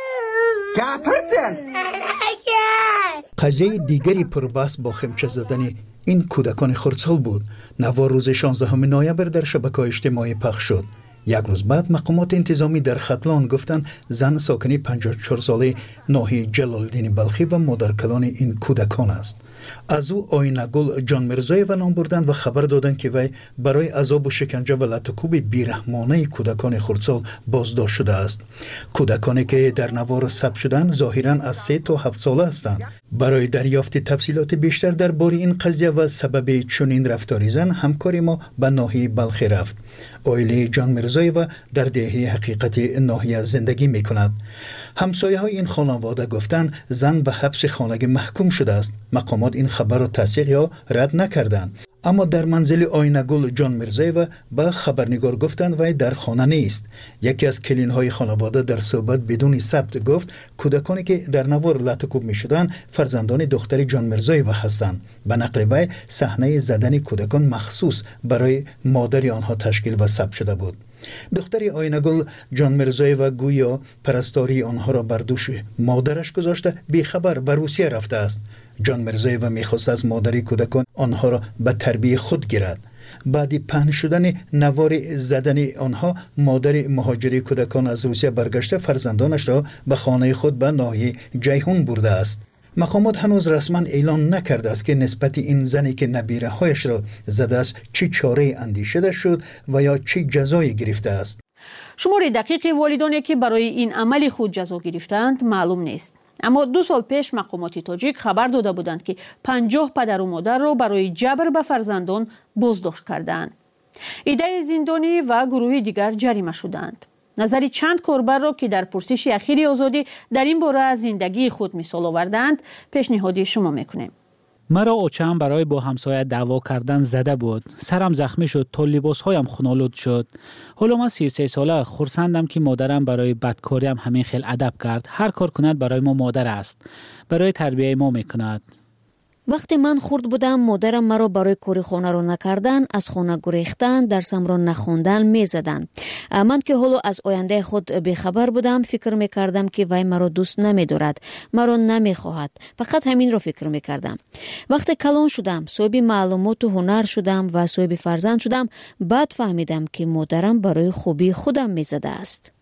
Speaker 11: قضیه دیگری پربحث با خیمچه زدن این کودکان خردسال بود. نوار روز شانزدهم نوامبر در شبکه‌های اجتماعی پخش شد. یک روز بعد مقامات انتظامی در ختلان گفتند زن ساکنی پنجاه و چهار ساله ناحیه جلالالدین بلخی و مادرکلان این کودکان است. از او آینه‌گل جان مرزایو نام بردند و خبر دادند که وی برای عذاب و شکنجه و لطوکوب بیرحمانه کودکان خردسال بازداشت شده است. کودکانی که در نوار ثبت شدند ظاهراً از سه تا هفت ساله هستند. برای دریافت تفصیلات بیشتر درباره این قضیه و سبب چنین رفتار زن، همکاری ما به ناحیه بلخی رفت. اویلی جان مرزایو در دهه حقیقت ناحیه زندگی می کند. همسایه های این خانواده گفتند زن به حبس خانگی محکوم شده است. مقامات این خبر را تصدیق یا رد نکردند. اما در منزل آینه‌گل جان مرزایو به خبرنگار گفتند وی در خانه نیست. یکی از کلین های خانواده در صحبت بدون ثبت گفت کودکانی که در نوار لطوکوب می شدند فرزندان دختر جان مرزایو هستند. به نقل وی صحنه زدن کودکان مخصوص برای مادر آنها تشکیل و ثبت شده بود. دختر آینه‌گل جان مرزایو گویا پرستاری آنها را بر دوش مادرش گذاشته بیخبر به روسیه رفته است. جان مرزایو میخواست از مادری کودکان آنها را به تربیت خود گیرد. بعد پهن شدن نوار زدن آنها، مادر مهاجر کودکان از روسیه برگشته فرزندانش را به خانه خود به ناحیه جیهون برده است. مقامات هنوز رسما اعلان نکرده است که نسبت این زنی که نبیره هایش را زده است چی چاره اندیشیده شد و یا چی جزایی گرفته است.
Speaker 21: شمار دقیق والدانی که برای این عمل خود جزا گرفتند معلوم نیست. اما دو سال پیش مقامات تاجیک خبر داده بودند که پنجاه پدر و مادر را برای جبر به فرزندان بازداشت کردند. ایده زندانی و گروه دیگر جریمه شدند. نظری چند کاربر را که در پرسش اخیر آزادی در این باره از زندگی خود مثال آوردند پیشنهاد شما میکنیم.
Speaker 17: مرا اوچم برای با همسایه دعوا کردن زده بود. سرم زخمی شد تا لباسهایم خونالود شد. حالا من سی و سه ساله خرسندم که مادرم برای بدکاریم همین خیل ادب کرد. هر کار کند برای ما مادر است. برای تربیت ما میکند.
Speaker 24: وقتی من خرد بودم مادرم مرا برای کاری خانه را نکردن، از خانه گریختن، درسم را نخواندن میزدند. من که حالا از آینده خود بیخبر بودم فکر میکردم که وی مرا دوست نمیدارد، مرا نمیخواهد. فقط همین را فکر میکردم. وقتی کلان شدم، صاحب معلومات و هنر شدم و صاحب فرزند شدم، بعد فهمیدم که مادرم برای خوبی خودم میزده است.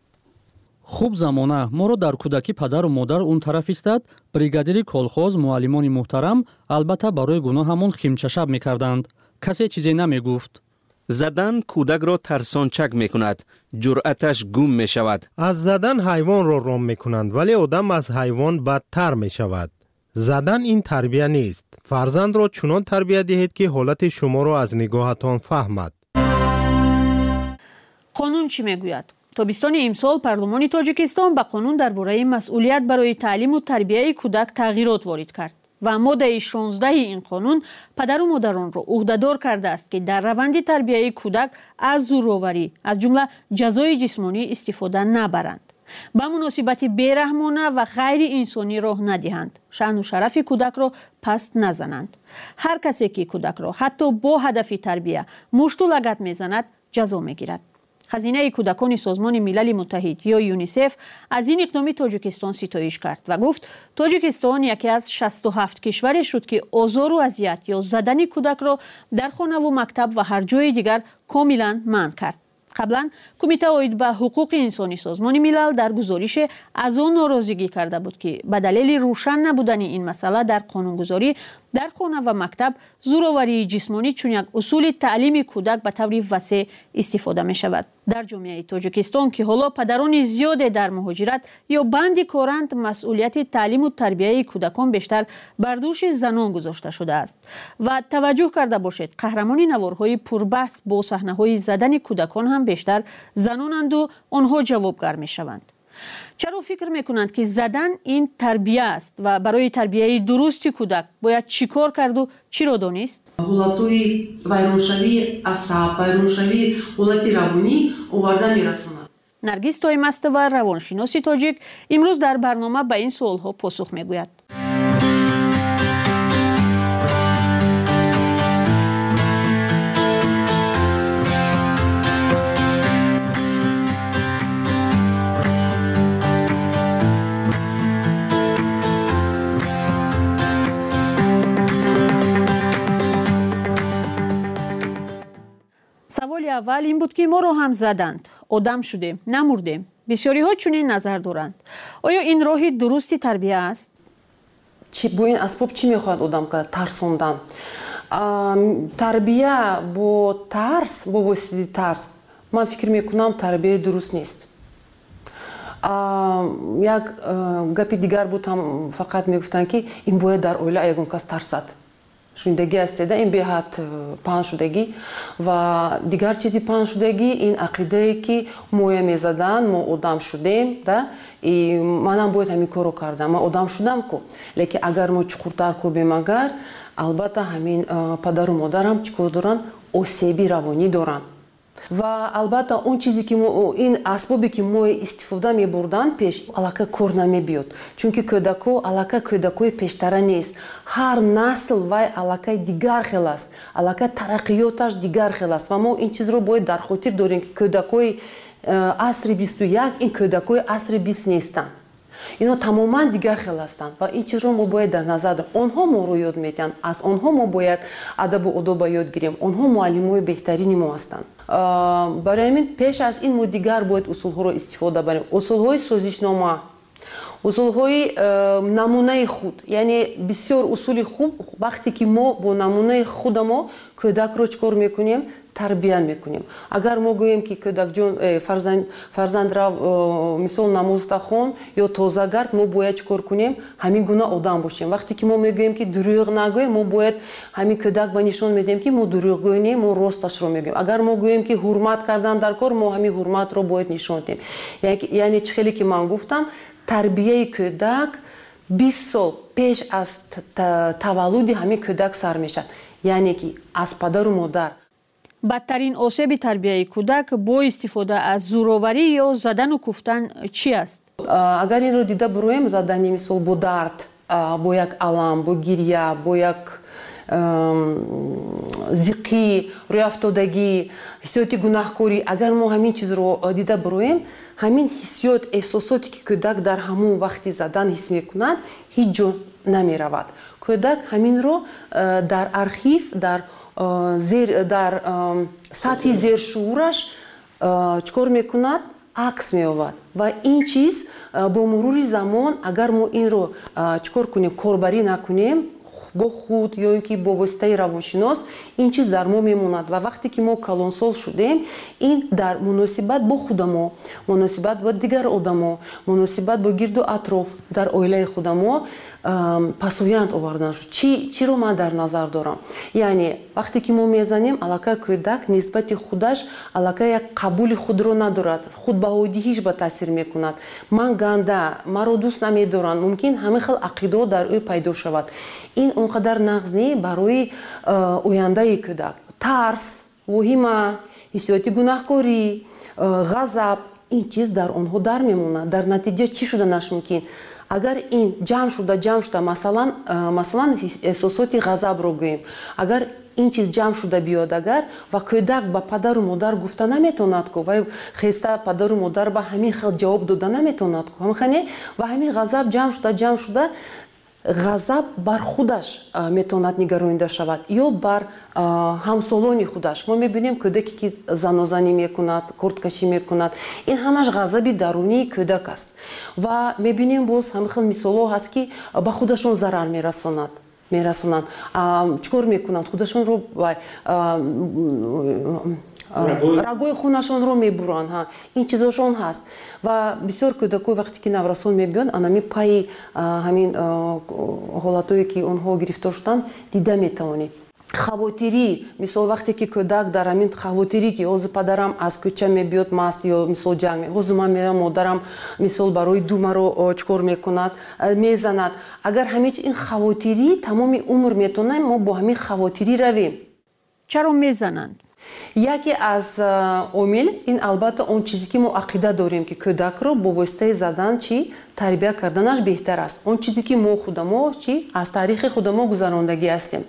Speaker 13: خوب زمانه ما رو در کودکی پدر و مادر اون طرف ایستاد، بریگادیر کلخوز، معلمان محترم البته برای گناه همون خیمچشب میکردند. کسی چیزی نمیگفت.
Speaker 16: زدن کودک را ترسانچک میکند، جرأتش گم میشود.
Speaker 22: از زدن حیوان را رام میکنند ولی آدم از حیوان بدتر میشود. زدن این تربیت نیست. فرزند را چنان تربیت دهید که حالت شما را از نگاهتان فهمد.
Speaker 21: قانون چی میگوید؟ тобистони имсол парлумони тоҷикистон ба қонун дар бораи масъулият барои таълиму тарбияи кӯдак тағйирот ворид кард ва моддаи шонздаҳи ин қонун падару модаронро уҳдадор кардааст ки дар раванди тарбияи кӯдак аз зӯроварӣ аз ҷумла ҷазои ҷисмонӣ истифода набаранд, ба муносибати бераҳмона ва ғайри инсонӣ роҳ надиҳанд, шаъну шарафи кӯдакро паст назананд. ҳар касе ки кӯдакро ҳатто бо ҳадафи тарбия мушту лагат мезанад ҷазо мегирад. хазинаи кӯдакони созмони милали муттаҳид ё юнисеф аз ин иқдоми тоҷикистон ситоиш кард ва гуфт тоҷикистон яке аз шасту ҳафт кишваре шуд ки озору азият ё задани кӯдакро дар хонаву мактаб ва ҳар ҷои дигар комилан манъ кард. қаблан кумита оид ба ҳуқуқи инсонӣ созмони милал дар гузорише аз он норозигӣ карда буд ки ба далели рӯшан набудани ин масъала дар қонунгузорӣ дар хона ва мактаб зӯроварии ҷисмонӣ чун як усули таълими кӯдак ба таври васеъ истифода мешавад. дар ҷомеаи тоҷикистон ки ҳоло падарони зиёде дар муҳоҷират ё банди коранд, масъулияти таълиму тарбияи кӯдакон бештар бар дӯши занон гузошта шудааст ва таваҷҷӯҳ карда бошед қаҳрамони наворҳои пурбаҳс бо саҳнаҳои задани кӯдакон ҳам бештар занонанду онҳо ҷавобгар мешаванд. чаро фикр мекунанд ки задан ин тарбия аст ва барои тарбияи дурусти кӯдак бояд чӣ кор карду чиро донист?
Speaker 2: ҳолатҳои вайроншавии асаб, вайроншавии ҳолати равонӣ оварда мерасонад.
Speaker 21: наргиз тоимастова, равоншиноси тоҷик, имрӯз дар барнома ба ин суолҳо посух мегӯяд. саволи аввал ин буд ки моро ҳам заданд, одам шудем, намурдем. бисёриҳо чунин назар доранд. оё ин роҳи дурусти тарбия аст?
Speaker 2: бо ин асбоб чӣ мехоҳад одам кард? Тарсондан. Тарбия бо тарс, бо воситаи тарс, ман фикр мекунам тарбияи дуруст нест. як гапи дигар буд, ҳам фақат мегуфтанд ки ин бояд дар оила ягон кас тарсад. шунидагӣ астеда ин беҳад паҳншудагӣ ва дигар чизи паҳншудагӣ ин ақидае ки моя мезадан, мо одам шудем, да и манам бояд ҳамин корро кардам, ман одам шудам ку, лекин агар мо чуқуртар кӯбем, агар албатта ҳамин падару модарам чӣ кор доранд? осеби равонӣ доранд. ва албатта он чизе ки ин асбобе ки мо истифода мебурданд пеш аллакай кор намебиёд, чунки кӯдако аллакай кӯдакои пештара нест. ҳар насл вай аллакай дигар хел аст, аллакай тараққиёташ дигар хел аст ва мо ин чизро бояд дар хотир дорем ки кӯдакои асри бисту як ин кӯдакои асри бист нестанд. ино тамоман дигар хел ҳастанд ва ин чизро мо бояд дар назар дорем. онҳо моро ёд медиҳанд, аз онҳо мо бояд адабу одоба ёд гирем, онҳо муаллимои беҳтарини мо ҳастанд. барои ҳамин пеш аз ин мо дигар бояд усулҳоро истифода барем. усулҳои созишнома, усулҳои намунаи худ, яъне бисёр усули хуб. вақте ки мо бо намунаи худамо кӯдакро чӣ кор мекунем? тарбия мекунем. агар мо гӯем ки кӯдакҷон фарзанд рав мисол намозда хон ё тозагард, мо бояд чӣ кор кунем? ҳамин гуна одам бошем. вақте ки мо мегӯем ки дурӯғ нагӯем, мо бояд ҳамин кӯдак ба нишон медиҳем ки мо дурӯғгӯй не, мо росташро мегӯем. агар мо гӯем ки ҳурмат кардан дар кор, мо ҳамин ҳурматро бояд нишон диҳем. яъне чӣ хеле ки ман гуфтам, тарбияи кӯдак бист сол пеш аз таваллуди ҳамин кӯдак сар мешавад. яъне ки аз падару модар
Speaker 21: бадтарин осеби тарбияи кӯдак бо истифода аз зӯроварӣ ё задану куфтан чӣ аст?
Speaker 2: агар инро дида бироем, задани мисол бо дард, бо як алам, бо гирья, бо як зиқӣ, рӯяфтодагӣ, ҳиссиёти гунаҳкорӣ, агар мо ҳамин чизро дида бироем, ҳамин ҳиссиёт, эҳсосоте ки кӯдак дар ҳамон вақти задан ҳис мекунад, ҳеҷ ҷо намеравад. кӯдак ҳаминро дар архив, дар дар сатҳи зершуураш чӣ кор мекунад? акс меёвад. ва ин чиз бо мурури замон, агар мо инро чӣ кор кунем? корбарӣ накунем, бо худ ё ин ки бо воситаи равоншинос ин чиз дар мо мемонад ва вақте ки мо калонсол шудем ин дар муносибат бо худамо, муносибат бо дигар одамо, муносибат бо гирду атроф дар оилаи худамо пасоянд овардан шуд. Чи чиро ман дар назар дорам? Яъне вақте ки мо мезанем аллакай кӯдак нисбати худаш аллакай як қабули худро надорад, худбаҳодиҳиш ба таъсир мекунад. Ман ганда, маро дӯст намедоранд, мумкин ҳама хел ақидаҳо дар ӯ пайдо шавад. Ин он қадар нағз не барои ояндаи кӯдак. Тарс, воҳима, ҳиссиёти гунаҳкорӣ, ғазаб, ин чиз дар онҳо дар мемонад. Дар натиҷа чӣ шуданаш мумкин? Агар ин ҷамъ шуда ҷамъ шуда масалан масалан эҳсосоти ғазабро гӯем, агар ин чиз ҷамъ шуда биёд агар ва кӯдак ба падару модар гуфта наметавонад ку ва хеста падару модар ба ҳамин хел ҷавоб дода наметавонад ку ҳамхане ва ҳамин ғазаб ҷамъ шуда ҷамъ шуда ғазаб бар худаш метавонад нигаронида шавад ё бар ҳамсолони худаш. Мо мебинем кӯдаке ки занозанӣ мекунад, курдкашӣ мекунад, ин ҳамаш ғазаби дарунии кӯдак аст. Ва мебинем боз ҳама хел мисолҳо ҳаст ки ба худашон зарар мерасонад мерасонанд. Чӣ кор мекунанд? Худашонро рагои хунашонро мебуранд. Ин чизошон ҳаст. Ва бисёр кӯдакҳо вақте ки наврасон мебиёнд анами пайи ҳамин ҳолатое ки онҳо гирифтор шуданд дида метавонем. Хавотирӣ, мисол вақте ки кӯдак дар ҳамин хавотирӣ ки ҳозир падарам аз кӯча мебиёд маст ё мисол ҷанг, ҳозир ман мерам модарам мисол барои ду маро чӣ кор мекунад, мезанад. Агар ҳамин ин хавотирӣ тамоми умр метавонем мо бо ҳамин хавотирӣ равем.
Speaker 21: Чаро мезананд?
Speaker 2: Яке аз омил ин албатта он чизе ки мо ақида дорем ки кӯдакро бо воситаи задан чи тарбия карданаш беҳтар аст. Он чизе ки мо худамо чи аз таърихи худамо гузарондагӣ ҳастем.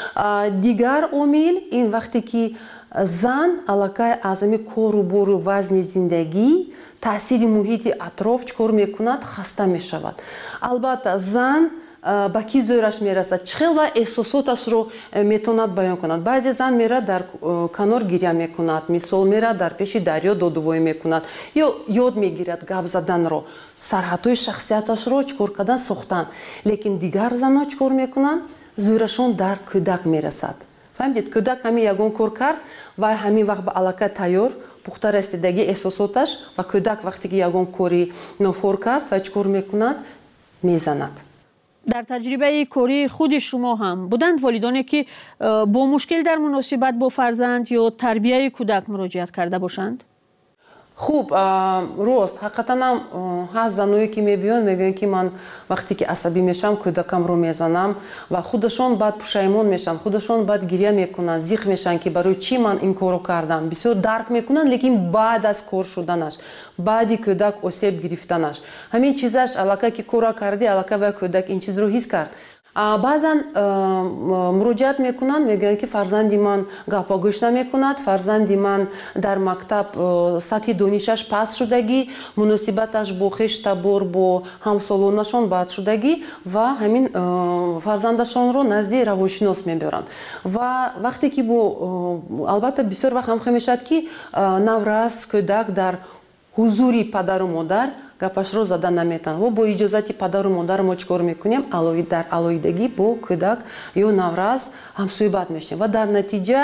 Speaker 2: Дигар омил ин вақте ки зан аллакай аз ҳамин кору бору вазни зиндагӣ таъсири муҳити атроф чӣ кор мекунад? Хаста мешавад. Албатта зан ба ки зӯраш мерасад, чӣ хел ва эҳсосоташро метавонад баён кунад. Баъзе зан мерад дар канор гирья мекунад, мисол мерад дар пеши дарё додувоӣ мекунад ё ёд мегирад гап заданро, сарҳадҳои шахсияташро чӣ кор кардан сохтан. Лекин дигар занҳо чӣ кор мекунанд? Зӯрашон дар кӯдак мерасад. Фаҳмидед? Кӯдак ҳамин ягон кор кард ва ҳамин вақт ба аллакай тайёр пухта расидаги эҳсосоташ ва кӯдак вақте ки ягон кори нофор кард ва чӣ кор мекунад? Мезанад.
Speaker 21: дар таҷрибаи кории худи шумо ҳам буданд волидоне ки бо мушкил дар муносибат бо фарзанд ё тарбияи кӯдак муроҷиат карда бошанд?
Speaker 2: Хуб, рост ҳақиқатанам ҳаст заное ки мебиёнд мегӯянд ки ман вақте ки асабӣ мешавам кӯдакамро мезанам ва худашон баъд пушаймон мешаванд, худашон баъд гирья мекунанд, зиқ мешаванд ки барои чӣ ман ин корро кардам. Бисёр дарк мекунанд, лекин баъд аз кор шуданаш, баъди кӯдак осеб гирифтанаш, ҳамин чизаш аллакай ки корро карди, аллакай ва кӯдак ин чизро ҳис кард. Баъзан муроҷиат мекунанд, мегӯянд ки фарзанди ман гапогӯш намекунад, фарзанди ман дар мактаб сатҳи донишаш паст шудагӣ, муносибаташ бо хешу табор бо ҳамсолонашон бад шудагӣ ва ҳамин фарзандашонро назди равоншинос мебаранд. Ва вақте ки бо албатта бисёр вақт ҳамхел мешавад ки наврас кӯдак дар ҳузури падару модар гапашро зада наметавонад. Ва бо иҷозати падару модар мо чӣ кор мекунем? Дар алоҳидагӣ бо кӯдак ё наврас ҳамсӯҳбат мешавем ва дар натиҷа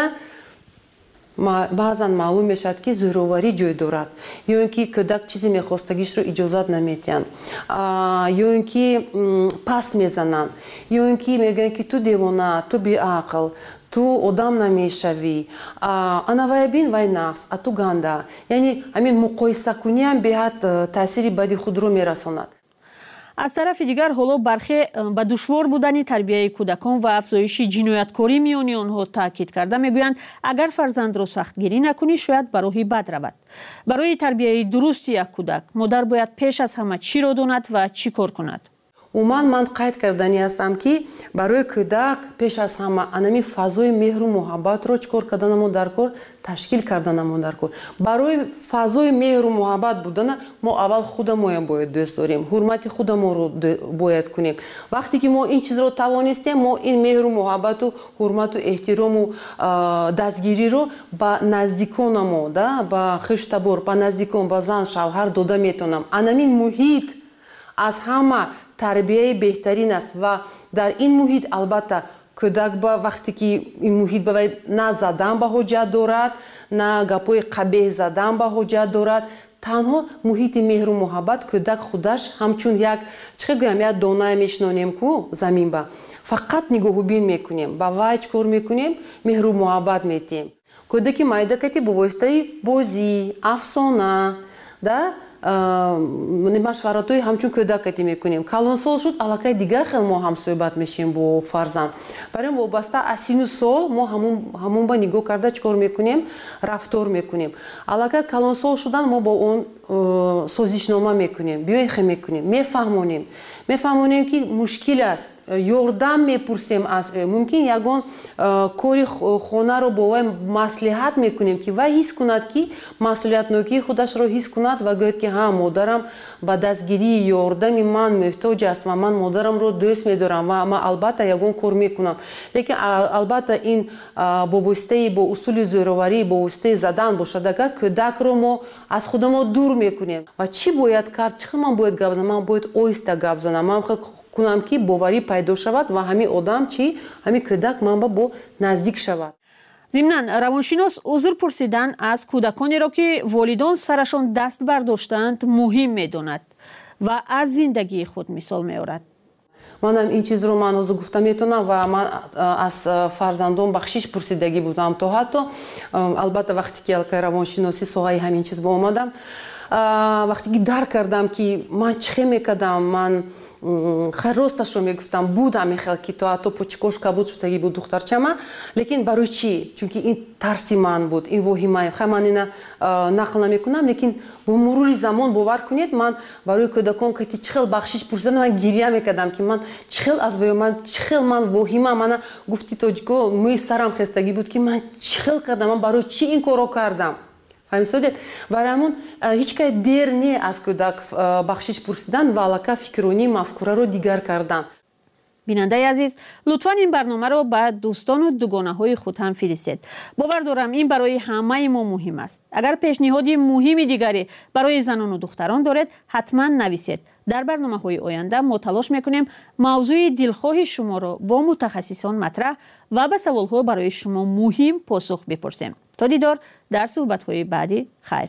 Speaker 2: баъзан маълум мешавад ки зӯроварӣ ҷой дорад, ё ин ки кӯдак чизе мехостагишро иҷозат наметиҳанд, ё ин ки паст мезананд, ё ин ки мегӯянд ки ту девона, ту беақл, ту одам намешавӣ, ана вай бин вай нақс, а ту ганда. Яъне ҳамин муқоисакуниам беҳад таъсири бади худро мерасонад.
Speaker 21: аз тарафи дигар ҳоло бархе ба душвор будани тарбияи кӯдакон ва афзоиши ҷинояткорӣ миёни онҳо таъкид карда мегӯянд агар фарзандро сахтгирӣ накунӣ шояд ба роҳи бад равад. Барои тарбияи дурусти як кӯдак модар бояд пеш аз ҳама чиро донад ва чӣ кор кунад?
Speaker 2: умуман ман қайд кардани ҳастам ки барои кӯдак пеш аз ҳама анами фазои меҳру муҳаббатро чӣ кор карданамо дар кор ташкил карданамо дар кор. Барои фазои меҳру муҳаббат будана мо аввал худамоям бояд дӯст дорем, ҳурмати худамонро бояд кунем. Вақте ки мо ин чизро тавонистем, мо ин меҳру муҳаббату ҳурмату эҳтирому дастгириро ба наздиконамо, ба хештабор, ба наздикон, ба зан шавҳар дода метавонам. Анамин муҳит аз ҳама тарбияи беҳтарин аст ва дар ин муҳит албатта кӯдак ба вақте ки ин муҳит ба вай на задан ба ҳоҷат дорад, на гапҳои қабеҳ задан ба ҳоҷат дорад, танҳо муҳити меҳру муҳаббат кӯдак худаш ҳамчун як чӣ хел гӯям як донае мешинонем ку заминба фақат нигоҳубин мекунем, ба вай чӣ кор мекунем, меҳру муҳаббат метиҳем. кӯдаки майдакати бо воситаи бозӣ, афсона да машваратҳои ҳамчун кӯдакатӣ мекунем. Калонсол шуд аллакай дигар хел мо ҳамсӯҳбат мешем бо фарзанд. Барои вобаста аз сину сол мо ҳамон ба нигоҳ карда чӣ кор мекунем, рафтор мекунем. Аллакай калонсол шудан мо бо он созишнома мекунем, биёхе мекунем, мефаҳмонем. мефаҳмонем ки мушкил аст, ёрдам мепурсем аз ӯ, мумкин ягон кори хонаро бо вай маслиҳат мекунем ки вай ҳис кунад ки масъулиятнокии худашро ҳис кунад ва гӯяд ки ҳа модарам ба дастгирии ёрдами ман муҳтоҷ аст ва ман модарамро дӯст медорам ва ман албатта ягон кор мекунам. Лекин албатта ин бо воситаи бо усули зӯроварӣ, бо воситаи задан бошад, агар кӯдакро мо аз худамо дур мекунем ва чӣ бояд кард, чӣ хел ман бояд гап занам, ман бояд оҳиста гап занам, ман хел кунам ки боварӣ пайдо шавад ва ҳамин одам чӣ, ҳамин кӯдак манба бо наздик шавад.
Speaker 21: зимнан равоншинос узр пурсидан аз кӯдаконеро ки волидон сарашон даст бардоштаанд муҳим медонад ва аз зиндагии худ мисол меорад.
Speaker 2: манам ин чизро ман ҳозир гуфта метавонам ва ман аз фарзандон бахшиш пурсидагӣ будам то ҳатто албатта вақте ки алкай равоншиносӣ соҳаи ҳамин чиз ба омадам, вақте ки дарк кардам ки ман чӣ хел мекардам, ман хай росташро мегуфтам, буд ҳамин хел ки то ҳатто почикошка буд шудагӣ буд духтарчама, лекин барои чӣ? Чунки ин тарси ман буд, ин воҳимаи хай ман ина нақл намекунам, лекин бо мурури замон бовар кунед, ман барои кӯдакон ки чӣ хел бахшиш пурсидам, ман гирья мекардам ки ман чӣ хел аз воҳимам, чӣ хел ман воҳимам, мана гуфти тоҷико мӯи сарам хестагӣ буд ки ман чӣ хел кардам, ман барои чӣ ин корро кардам. фаҳмидед? Барои ҳамон ҳеҷ кай дер не аз кӯдак бахшиш пурсидан ва аллакай фикрронӣ мафкураро дигар кардан.
Speaker 21: бинандаи азиз, лутфан ин барномаро ба дӯстону дугонаҳои худ ҳам фиристед. бовар дорам ин барои ҳамаи мо муҳим аст. агар пешниҳоди муҳими дигаре барои занону духтарон доред, ҳатман нависед. дар барномаҳои оянда мо талош мекунем мавзӯи дилхоҳи шуморо бо мутахассисон матраҳ ва ба саволҳо барои шумо муҳим посух бипурсем. то дидор дар суҳбатҳои баъди. хайр.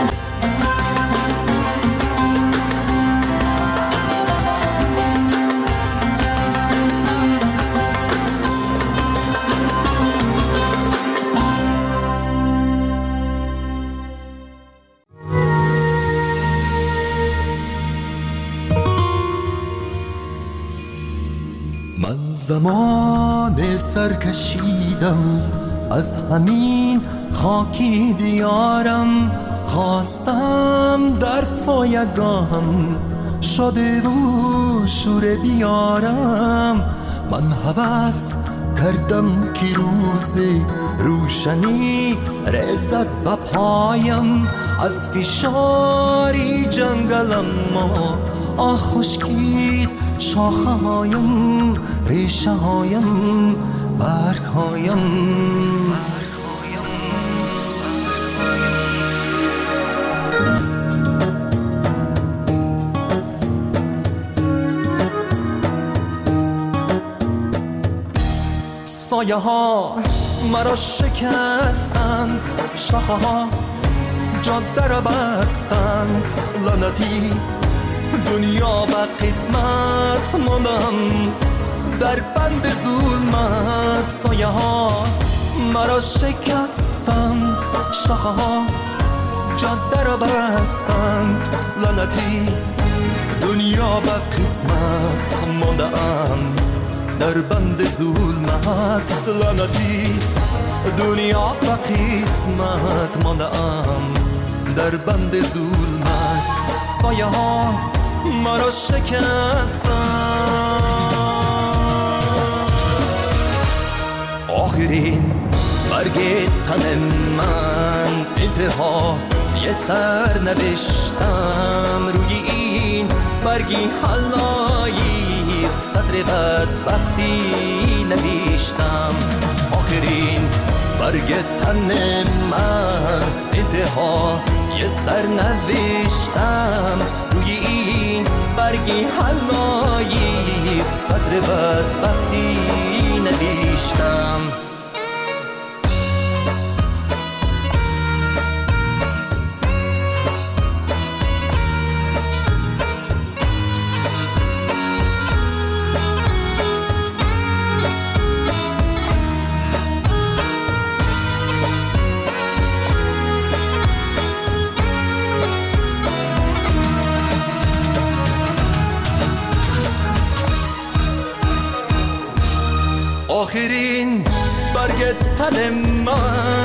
Speaker 3: من زمان سر کشیدم از همین خاکی دیارم، خواستم در سایگاهم شده و شوره بیارم. من هوس کردم که روز روشنی رسد به پایم، از فشاری جنگلم ما آه خشکید شاخه هایم، ریشه هایم، برگ هایم. سایه ها مرا شکستند، شاخه ها جاده را بستند، لعنتی دنیا و قسمت ماندم در بند ظلمت. سایه ها مرا شکستند، شاخه ها جاده را بستند، لعنتی دنیا و قسمت ماندم در بند ظلمت. لعنتی دنیا و قسمت ماندم در بند ظلمت. سایه ها مرا شکستند. آخرین برگ تن من انتها یه سر نوشتم، روی این برگی حلایی صدر بدبختی نوشتم. آخرین برگ تن من انتها یه سر نوشتم، روی این برگی حلایی صدر بدبختی نوشتم. آخرین برگ تل من